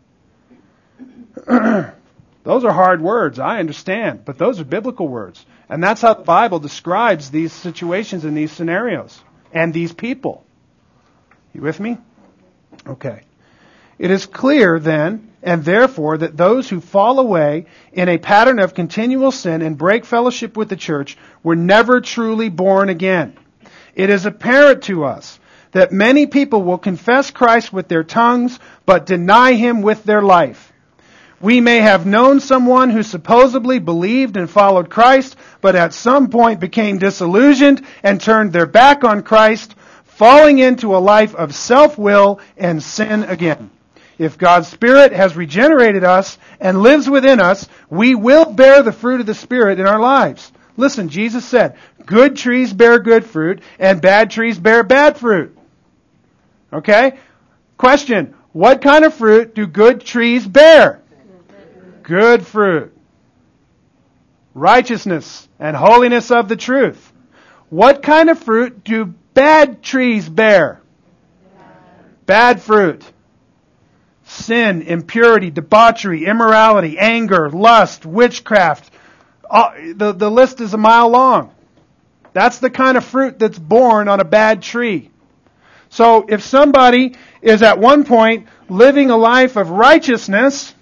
Those are hard words, I understand, but those are biblical words. And that's how the Bible describes these situations and these scenarios and these people. You with me? Okay. It is clear then, and therefore, that those who fall away in a pattern of continual sin and break fellowship with the church were never truly born again. It is apparent to us that many people will confess Christ with their tongues, but deny Him with their life. We may have known someone who supposedly believed and followed Christ, but at some point became disillusioned and turned their back on Christ, falling into a life of self-will and sin again. If God's Spirit has regenerated us and lives within us, we will bear the fruit of the Spirit in our lives. Listen, Jesus said, good trees bear good fruit, and bad trees bear bad fruit. Okay? Question, what kind of fruit do good trees bear? Good fruit. Righteousness and holiness of the truth. What kind of fruit do bad trees bear? Bad fruit. Sin, impurity, debauchery, immorality, anger, lust, witchcraft. The list is a mile long. That's the kind of fruit that's born on a bad tree. So if somebody is at one point living a life of righteousness,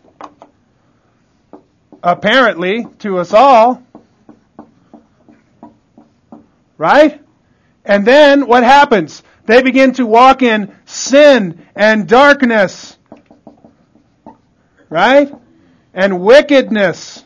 apparently to us all, right? And then what happens? They begin to walk in sin and darkness, right? And wickedness.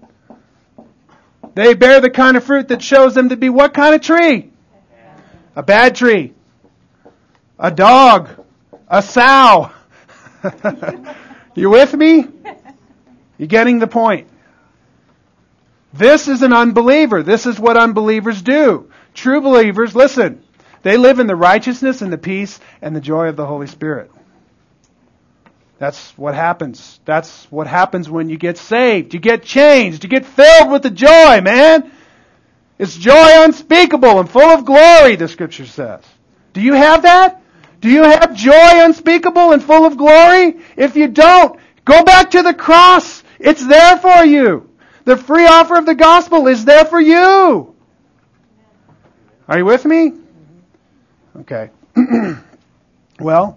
They bear the kind of fruit that shows them to be what kind of tree? A bad tree. A dog. A sow. You with me? You getting the point? This is an unbeliever. This is what unbelievers do. True believers, listen, they live in the righteousness and the peace and the joy of the Holy Spirit. That's what happens. That's what happens when you get saved. You get changed. You get filled with the joy, man. It's joy unspeakable and full of glory, the Scripture says. Do you have that? Do you have joy unspeakable and full of glory? If you don't, go back to the cross. It's there for you. The free offer of the gospel is there for you. Are you with me? Okay. Well,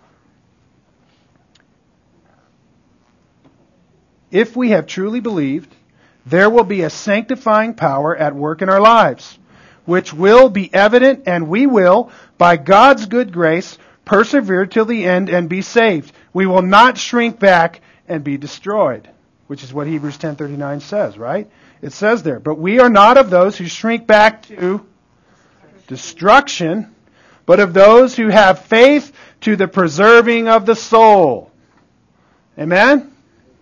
if we have truly believed, there will be a sanctifying power at work in our lives, which will be evident, and we will, by God's good grace, persevere till the end and be saved. We will not shrink back and be destroyed, which is what Hebrews 10:39 says, right? It says there, but we are not of those who shrink back to destruction, but of those who have faith to the preserving of the soul. Amen?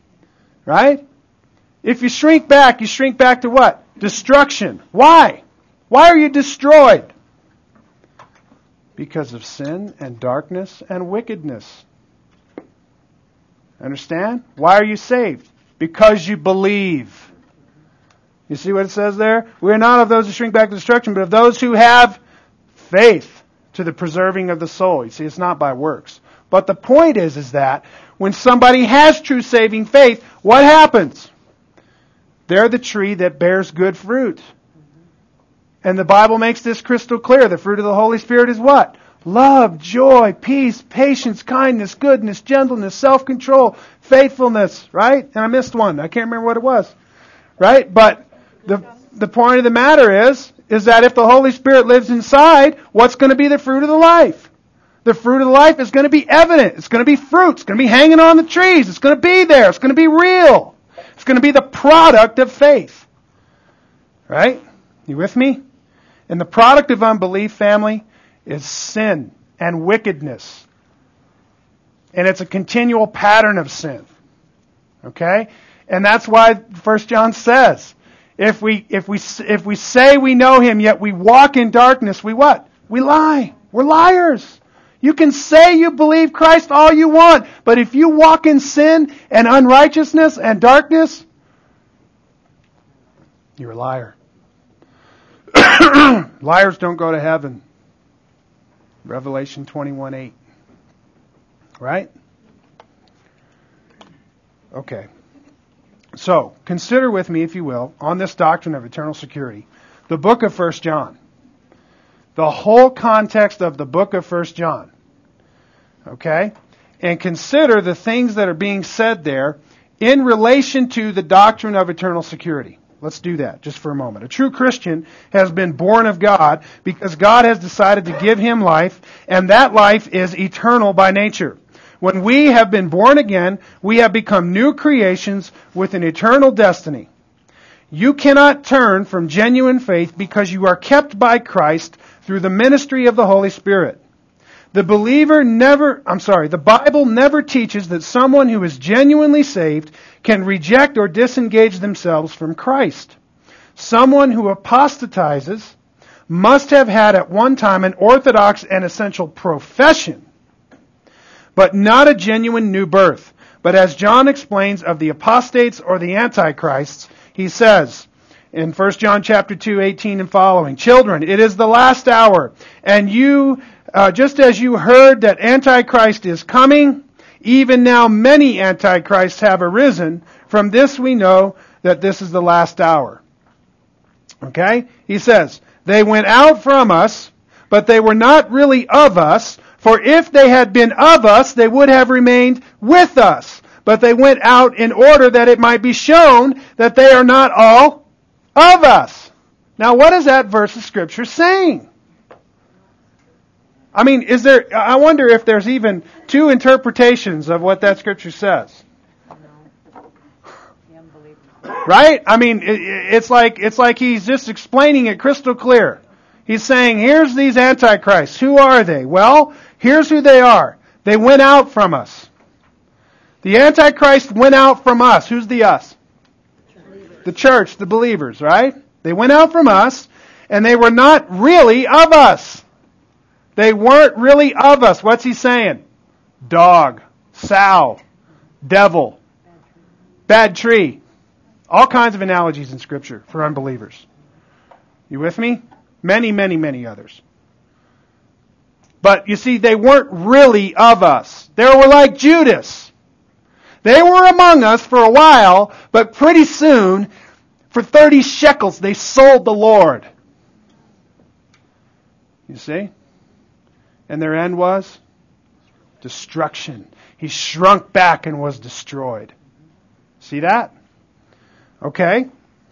Right? If you shrink back to what? Destruction. Why? Why are you destroyed? Because of sin and darkness and wickedness. Understand? Why are you saved? Because you believe. You see what it says there? We are not of those who shrink back to destruction, but of those who have faith to the preserving of the soul. You see, it's not by works. But the point is that when somebody has true saving faith, what happens? They're the tree that bears good fruit. And the Bible makes this crystal clear. The fruit of the Holy Spirit is what? Love, joy, peace, patience, kindness, goodness, gentleness, self-control, faithfulness, right? And I missed one. I can't remember what it was. Right? But the point of the matter is that if the Holy Spirit lives inside, what's going to be the fruit of the life? The fruit of the life is going to be evident. It's going to be fruit. It's going to be hanging on the trees. It's going to be there. It's going to be real. It's going to be the product of faith. Right? You with me? And the product of unbelief, family, is sin and wickedness. And it's a continual pattern of sin. Okay? And that's why 1 John says, if we say we know Him, yet we walk in darkness, we what? We lie. We're liars. You can say you believe Christ all you want, but if you walk in sin and unrighteousness and darkness, you're a liar. Liars don't go to heaven. Revelation 21:8. Right? Okay. So, consider with me, if you will, on this doctrine of eternal security, the book of 1 John. The whole context of the book of 1 John. Okay? And consider the things that are being said there in relation to the doctrine of eternal security. Let's do that just for a moment. A true Christian has been born of God because God has decided to give him life, and that life is eternal by nature. When we have been born again, we have become new creations with an eternal destiny. You cannot turn from genuine faith because you are kept by Christ through the ministry of the Holy Spirit. The Bible never teaches that someone who is genuinely saved can reject or disengage themselves from Christ. Someone who apostatizes must have had at one time an orthodox and essential profession, but not a genuine new birth. But as John explains of the apostates or the antichrists, he says in 1 John chapter 2:18 and following, "Children, it is the last hour, and you, just as you heard that Antichrist is coming, even now many antichrists have arisen. From this we know that this is the last hour." Okay? He says, "They went out from us, but they were not really of us. For if they had been of us, they would have remained with us. But they went out in order that it might be shown that they are not all of us." Now, what is that verse of Scripture saying? I mean, I wonder if there's even two interpretations of what that Scripture says. Right? I mean, it's like he's just explaining it crystal clear. He's saying, here's these antichrists. Who are they? Well, here's who they are. They went out from us. The Antichrist went out from us. Who's the us? The church, the believers, right? They went out from us, and they were not really of us. They weren't really of us. What's he saying? Dog, sow, devil, bad tree. All kinds of analogies in Scripture for unbelievers. You with me? Many, many, many others. But you see, they weren't really of us. They were like Judas. They were among us for a while, but pretty soon, for 30 shekels, they sold the Lord. You see? And their end was destruction. He shrunk back and was destroyed. See that? Okay.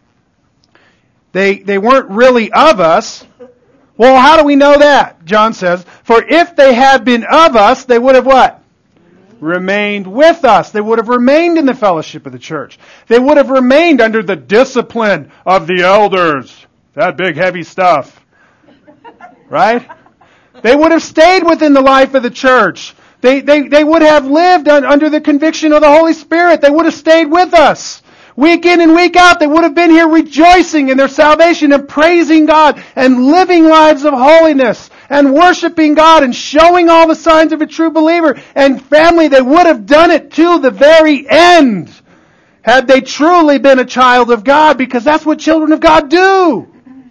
They weren't really of us. Well, how do we know that? John says, "For if they had been of us, they would have" what? Remained with us. They would have remained in the fellowship of the church. They would have remained under the discipline of the elders. That big heavy stuff. Right? They would have stayed within the life of the church. They would have lived under the conviction of the Holy Spirit. They would have stayed with us. Week in and week out, they would have been here rejoicing in their salvation and praising God and living lives of holiness and worshiping God and showing all the signs of a true believer. And family, they would have done it to the very end had they truly been a child of God, because that's what children of God do.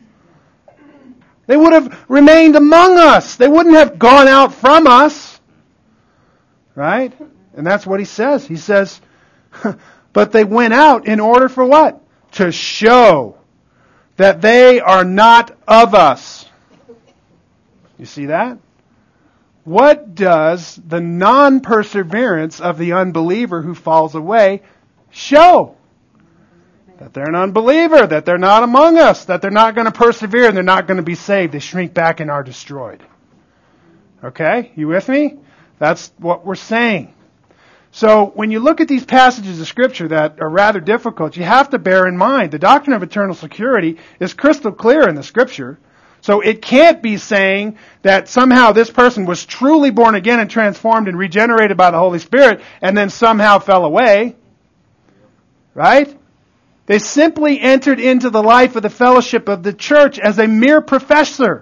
They would have remained among us. They wouldn't have gone out from us. Right? And that's what he says. He says, but they went out in order for what? To show that they are not of us. You see that? What does the non-perseverance of the unbeliever who falls away show? That they're an unbeliever, that they're not among us, that they're not going to persevere and they're not going to be saved. They shrink back and are destroyed. Okay? You with me? That's what we're saying. So when you look at these passages of Scripture that are rather difficult, you have to bear in mind the doctrine of eternal security is crystal clear in the Scripture. So it can't be saying that somehow this person was truly born again and transformed and regenerated by the Holy Spirit and then somehow fell away. Right? They simply entered into the life of the fellowship of the church as a mere professor.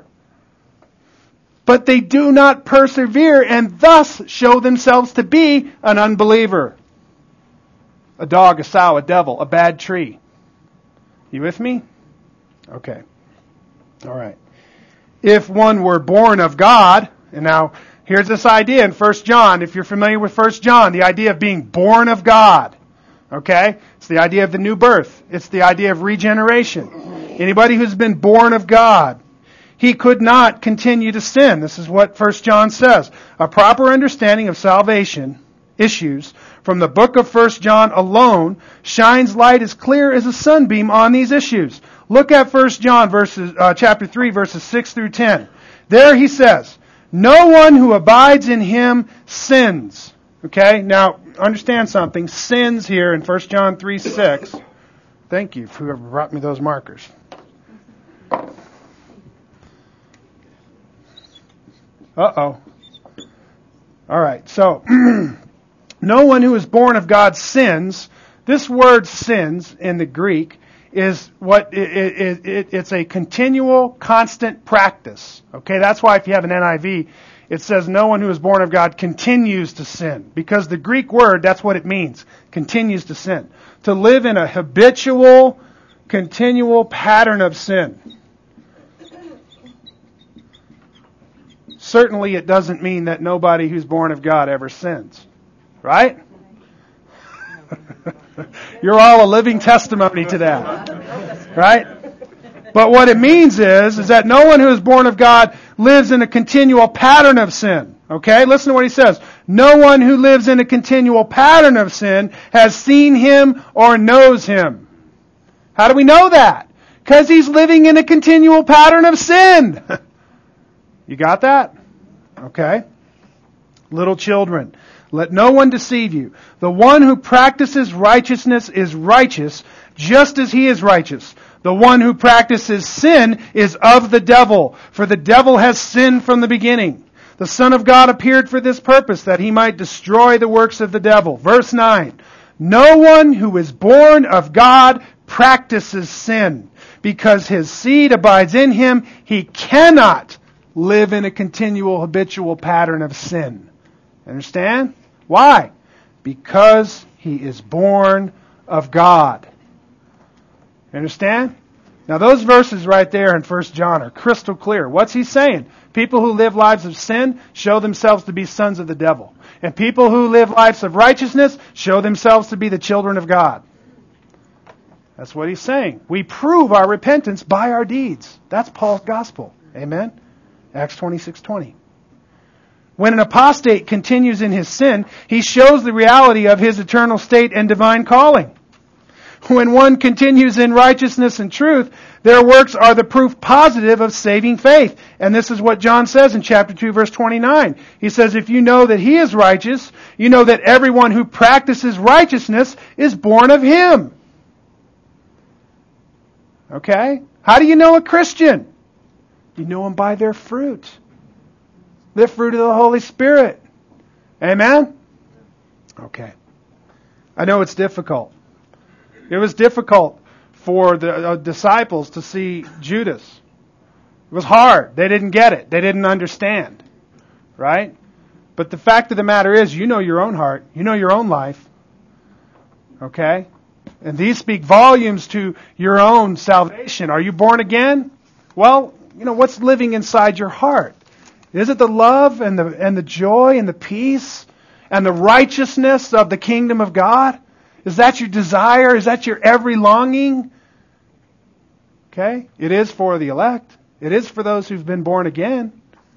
But they do not persevere and thus show themselves to be an unbeliever. A dog, a sow, a devil, a bad tree. You with me? Okay. All right. If one were born of God, and now here's this idea in 1 John, if you're familiar with 1 John, the idea of being born of God. Okay? It's the idea of the new birth. It's the idea of regeneration. Anybody who's been born of God, he could not continue to sin. This is what 1 John says. A proper understanding of salvation issues from the book of 1 John alone shines light as clear as a sunbeam on these issues. Look at 1 John chapter 3, verses 6 through 10. There he says, no one who abides in him sins. Okay, now understand something. Sins here in 1 John 3, 6. Thank you for whoever brought me those markers. Uh-oh. All right, so no one who is born of God sins. This word sins in the Greek is what it's a continual, constant practice. Okay, that's why if you have an NIV, it says no one who is born of God continues to sin. Because the Greek word, that's what it means. Continues to sin. To live in a habitual, continual pattern of sin. Certainly it doesn't mean that nobody who's born of God ever sins. Right? You're all a living testimony to that. Right? But what it means is that no one who is born of God lives in a continual pattern of sin. Okay? Listen to what he says. No one who lives in a continual pattern of sin has seen him or knows him. How do we know that? Because he's living in a continual pattern of sin. You got that? Okay. Little children, let no one deceive you. The one who practices righteousness is righteous, just as he is righteous. The one who practices sin is of the devil, for the devil has sinned from the beginning. The Son of God appeared for this purpose, that he might destroy the works of the devil. Verse 9. No one who is born of God practices sin, because his seed abides in him. He cannot live in a continual, habitual pattern of sin. Understand? Why? Because he is born of God. Understand? Now those verses right there in 1 John are crystal clear. What's he saying? People who live lives of sin show themselves to be sons of the devil. And people who live lives of righteousness show themselves to be the children of God. That's what he's saying. We prove our repentance by our deeds. That's Paul's gospel. Amen? Acts 26:20. When an apostate continues in his sin, he shows the reality of his eternal state and divine calling. When one continues in righteousness and truth, their works are the proof positive of saving faith. And this is what John says in chapter 2, verse 29. He says, if you know that he is righteous, you know that everyone who practices righteousness is born of him. Okay? How do you know a Christian? You know them by their fruit. The fruit of the Holy Spirit. Amen? Okay. I know it's difficult. It was difficult for the disciples to see Judas. It was hard. They didn't get it. They didn't understand. Right? But the fact of the matter is, you know your own heart. You know your own life. Okay? And these speak volumes to your own salvation. Are you born again? Well, what's living inside your heart? Is it the love and the joy and the peace and the righteousness of the kingdom of God? Is that your desire? Is that your every longing? Okay? It is for the elect. It is for those who've been born again.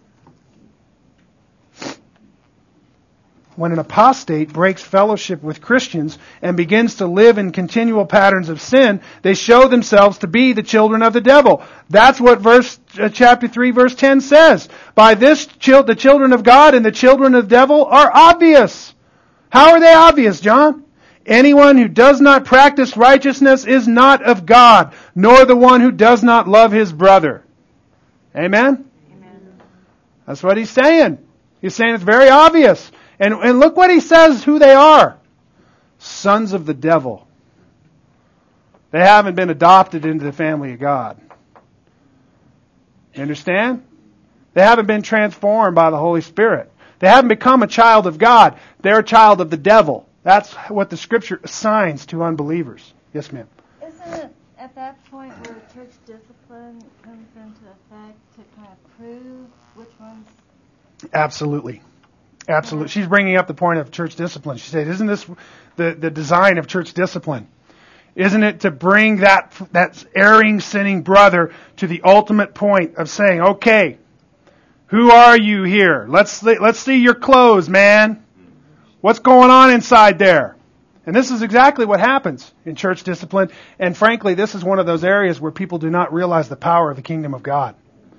When an apostate breaks fellowship with Christians and begins to live in continual patterns of sin, they show themselves to be the children of the devil. That's what chapter 3, verse 10 says. By this, the children of God and the children of the devil are obvious. How are they obvious, John? Anyone who does not practice righteousness is not of God, nor the one who does not love his brother. Amen? Amen. That's what he's saying. He's saying it's very obvious. And look what he says who they are. Sons of the devil. They haven't been adopted into the family of God. You understand? They haven't been transformed by the Holy Spirit. They haven't become a child of God. They're a child of the devil. That's what the Scripture assigns to unbelievers. Yes, ma'am. Isn't it at that point where church discipline comes into effect to kind of prove which ones? Absolutely. Absolutely. She's bringing up the point of church discipline. She said, isn't this the design of church discipline? Isn't it to bring that erring, sinning brother to the ultimate point of saying, okay, who are you here? Let's see your clothes, man. What's going on inside there? And this is exactly what happens in church discipline. And frankly, this is one of those areas where people do not realize the power of the kingdom of God.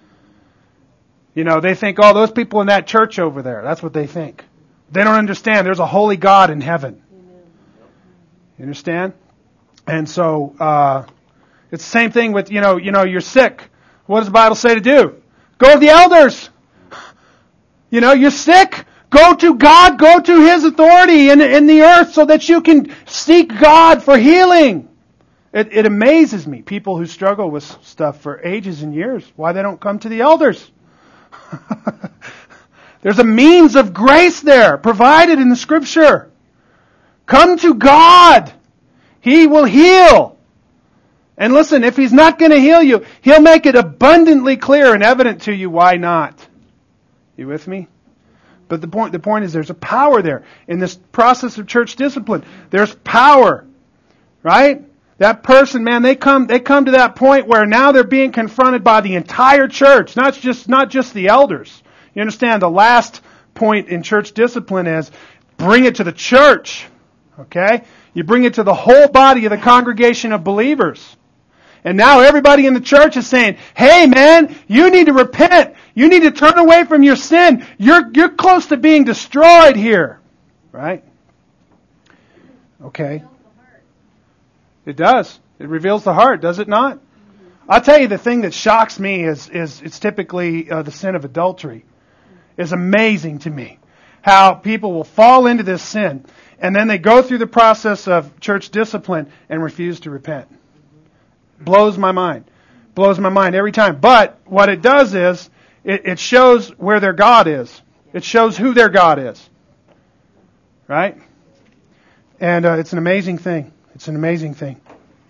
They think, oh, those people in that church over there. That's what they think. They don't understand. There's a holy God in heaven. You understand? And so, it's the same thing with, you're sick. What does the Bible say to do? Go to the elders. You're sick. Go to God. Go to His authority in the earth so that you can seek God for healing. It amazes me. People who struggle with stuff for ages and years, why they don't come to the elders. There's a means of grace there provided in the Scripture. Come to God. He will heal. And listen, if He's not going to heal you, He'll make it abundantly clear and evident to you why not. You with me? But the point is there's a power there. In this process of church discipline, there's power. Right? That person, man, they come to that point where now they're being confronted by the entire church, not just the elders. You understand? The last point in church discipline is bring it to the church. Okay? You bring it to the whole body of the congregation of believers. And now everybody in the church is saying, hey man, you need to repent. You need to turn away from your sin. You're close to being destroyed here. Right? Okay. It does. It reveals the heart, does it not? I'll tell you, the thing that shocks me is it's typically the sin of adultery. It's amazing to me how people will fall into this sin and then they go through the process of church discipline and refuse to repent. Blows my mind. Blows my mind every time. But what it does is it shows where their God is. It shows who their God is. Right? And it's an amazing thing. It's an amazing thing.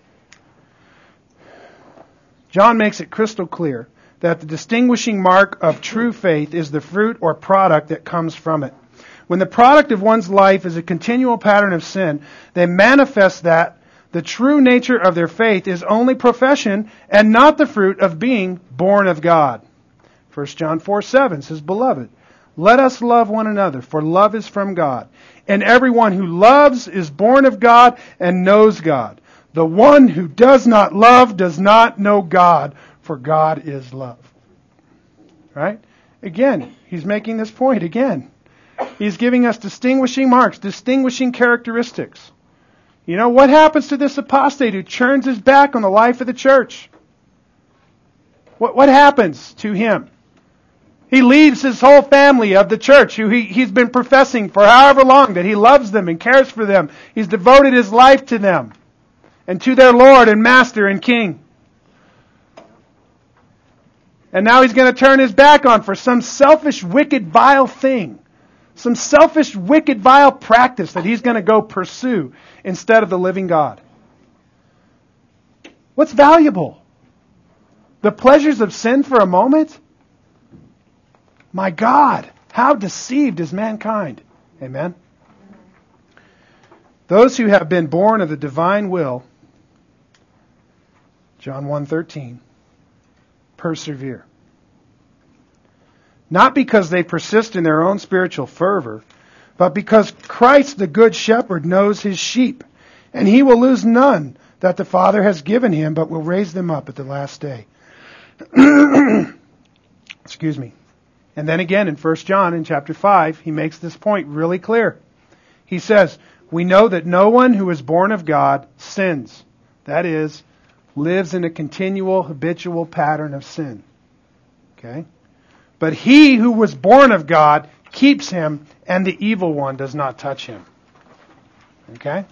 John makes it crystal clear that the distinguishing mark of true faith is the fruit or product that comes from it. When the product of one's life is a continual pattern of sin, they manifest that the true nature of their faith is only profession and not the fruit of being born of God. 1 John 4:7 says, Beloved, let us love one another, for love is from God. And everyone who loves is born of God and knows God. The one who does not love does not know God, for God is love. Right? Again, he's making this point again. He's giving us distinguishing marks, distinguishing characteristics. You know, what happens to this apostate who turns his back on the life of the church? What happens to him? He leaves his whole family of the church, who he's been professing for however long that he loves them and cares for them. He's devoted his life to them. and to their Lord and Master and King. And now he's going to turn his back on for some selfish, wicked, vile thing. Some selfish, wicked, vile practice that he's going to go pursue instead of the living God. What's valuable? The pleasures of sin for a moment? My God, how deceived is mankind. Amen? Those who have been born of the divine will, John 1:13, persevere. Not because they persist in their own spiritual fervor, but because Christ the Good Shepherd knows his sheep, and he will lose none that the Father has given him, but will raise them up at the last day. Excuse me. And then again in 1 John in chapter 5, he makes this point really clear. He says, we know that no one who is born of God sins. That is, lives in a continual, habitual pattern of sin. Okay? But he who was born of God keeps him, and the evil one does not touch him. Okay?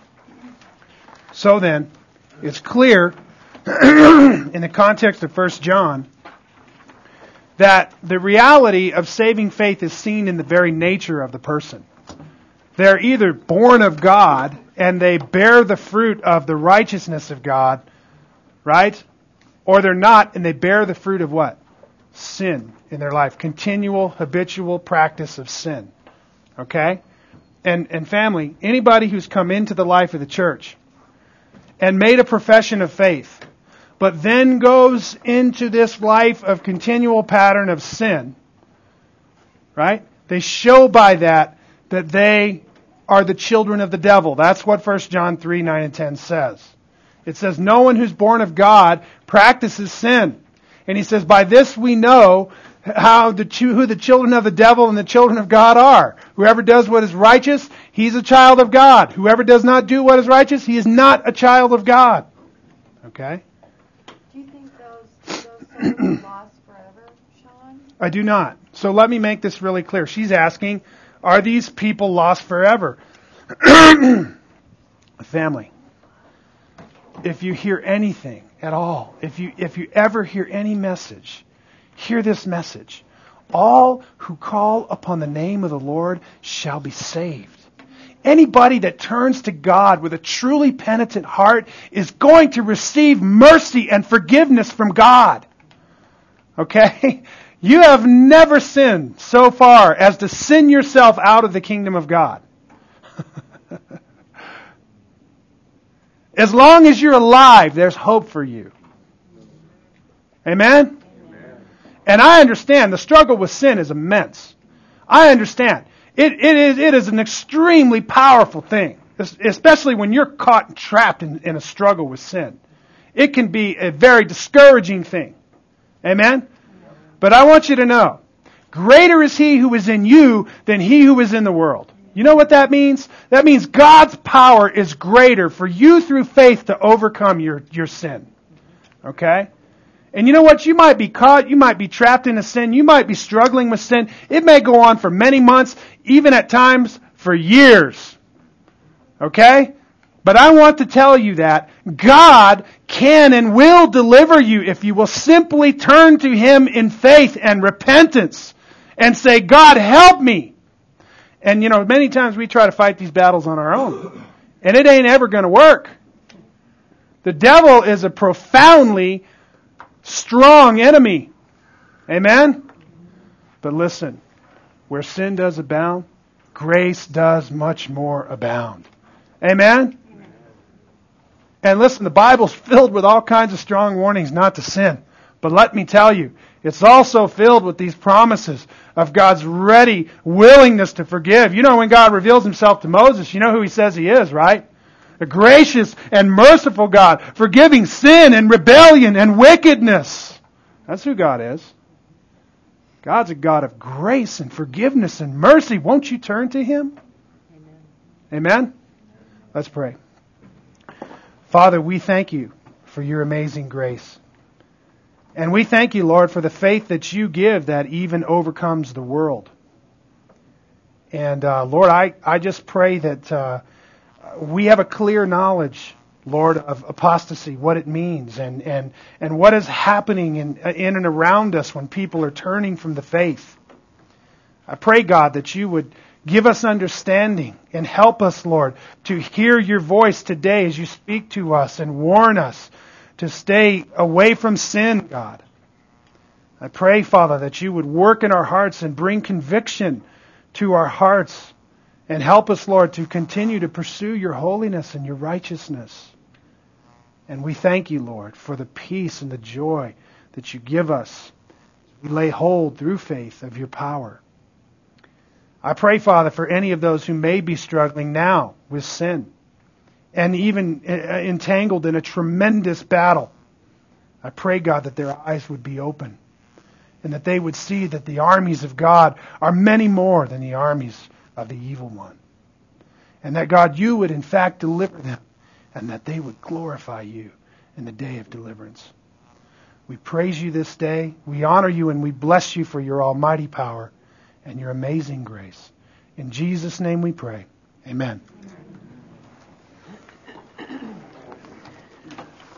So then, it's clear in the context of 1 John that the reality of saving faith is seen in the very nature of the person. They're either born of God and they bear the fruit of the righteousness of God, right? Or they're not and they bear the fruit of what? Sin in their life. Continual, habitual practice of sin. Okay? And family, anybody who's come into the life of the church and made a profession of faith, but then goes into this life of continual pattern of sin, right? They show by that they are the children of the devil. That's what 1 John 3, 9 and 10 says. It says, no one who's born of God practices sin. And he says, by this we know who the children of the devil and the children of God are. Whoever does what is righteous, he's a child of God. Whoever does not do what is righteous, he is not a child of God. Okay? Do you think those souls are lost forever, Sean? I do not. So let me make this really clear. She's asking, are these people lost forever? Family, if you hear anything at all, if you ever hear any message, hear this message. All who call upon the name of the Lord shall be saved. Anybody that turns to God with a truly penitent heart is going to receive mercy and forgiveness from God. Okay? You have never sinned so far as to sin yourself out of the kingdom of God. As long as you're alive, there's hope for you. Amen? And I understand the struggle with sin is immense. I understand. It is an extremely powerful thing, especially when you're caught and trapped in a struggle with sin. It can be a very discouraging thing. Amen? But I want you to know, greater is He who is in you than he who is in the world. You know what that means? That means God's power is greater for you through faith to overcome your sin. Okay? And you know what? You might be caught. You might be trapped in a sin. You might be struggling with sin. It may go on for many months, even at times for years. Okay? But I want to tell you that God can and will deliver you if you will simply turn to Him in faith and repentance and say, God, help me. And you know, many times we try to fight these battles on our own. And it ain't ever going to work. The devil is a profoundly strong enemy. Amen? But listen, where sin does abound, grace does much more abound. Amen? And listen, the Bible's filled with all kinds of strong warnings not to sin. But let me tell you, it's also filled with these promises of God's ready willingness to forgive. You know, when God reveals Himself to Moses, you know who He says He is, right? A gracious and merciful God, forgiving sin and rebellion and wickedness. That's who God is. God's a God of grace and forgiveness and mercy. Won't you turn to Him? Amen? Amen? Let's pray. Father, we thank You for Your amazing grace. And we thank You, Lord, for the faith that You give that even overcomes the world. And Lord, I just pray that we have a clear knowledge Lord, of apostasy, what it means, and what is happening in and around us when people are turning from the faith. I pray, God, that you would give us understanding and help us, Lord, to hear your voice today as you speak to us and warn us to stay away from sin, God. I pray, Father, that you would work in our hearts and bring conviction to our hearts and help us, Lord, to continue to pursue your holiness and your righteousness. And we thank you, Lord, for the peace and the joy that you give us. We lay hold through faith of your power. I pray, Father, for any of those who may be struggling now with sin and even entangled in a tremendous battle. I pray, God, that their eyes would be open and that they would see that the armies of God are many more than the armies of the evil one. And that, God, you would in fact deliver them and that they would glorify you in the day of deliverance. We praise you this day. We honor you and we bless you for your almighty power and your amazing grace. In Jesus' name we pray. Amen.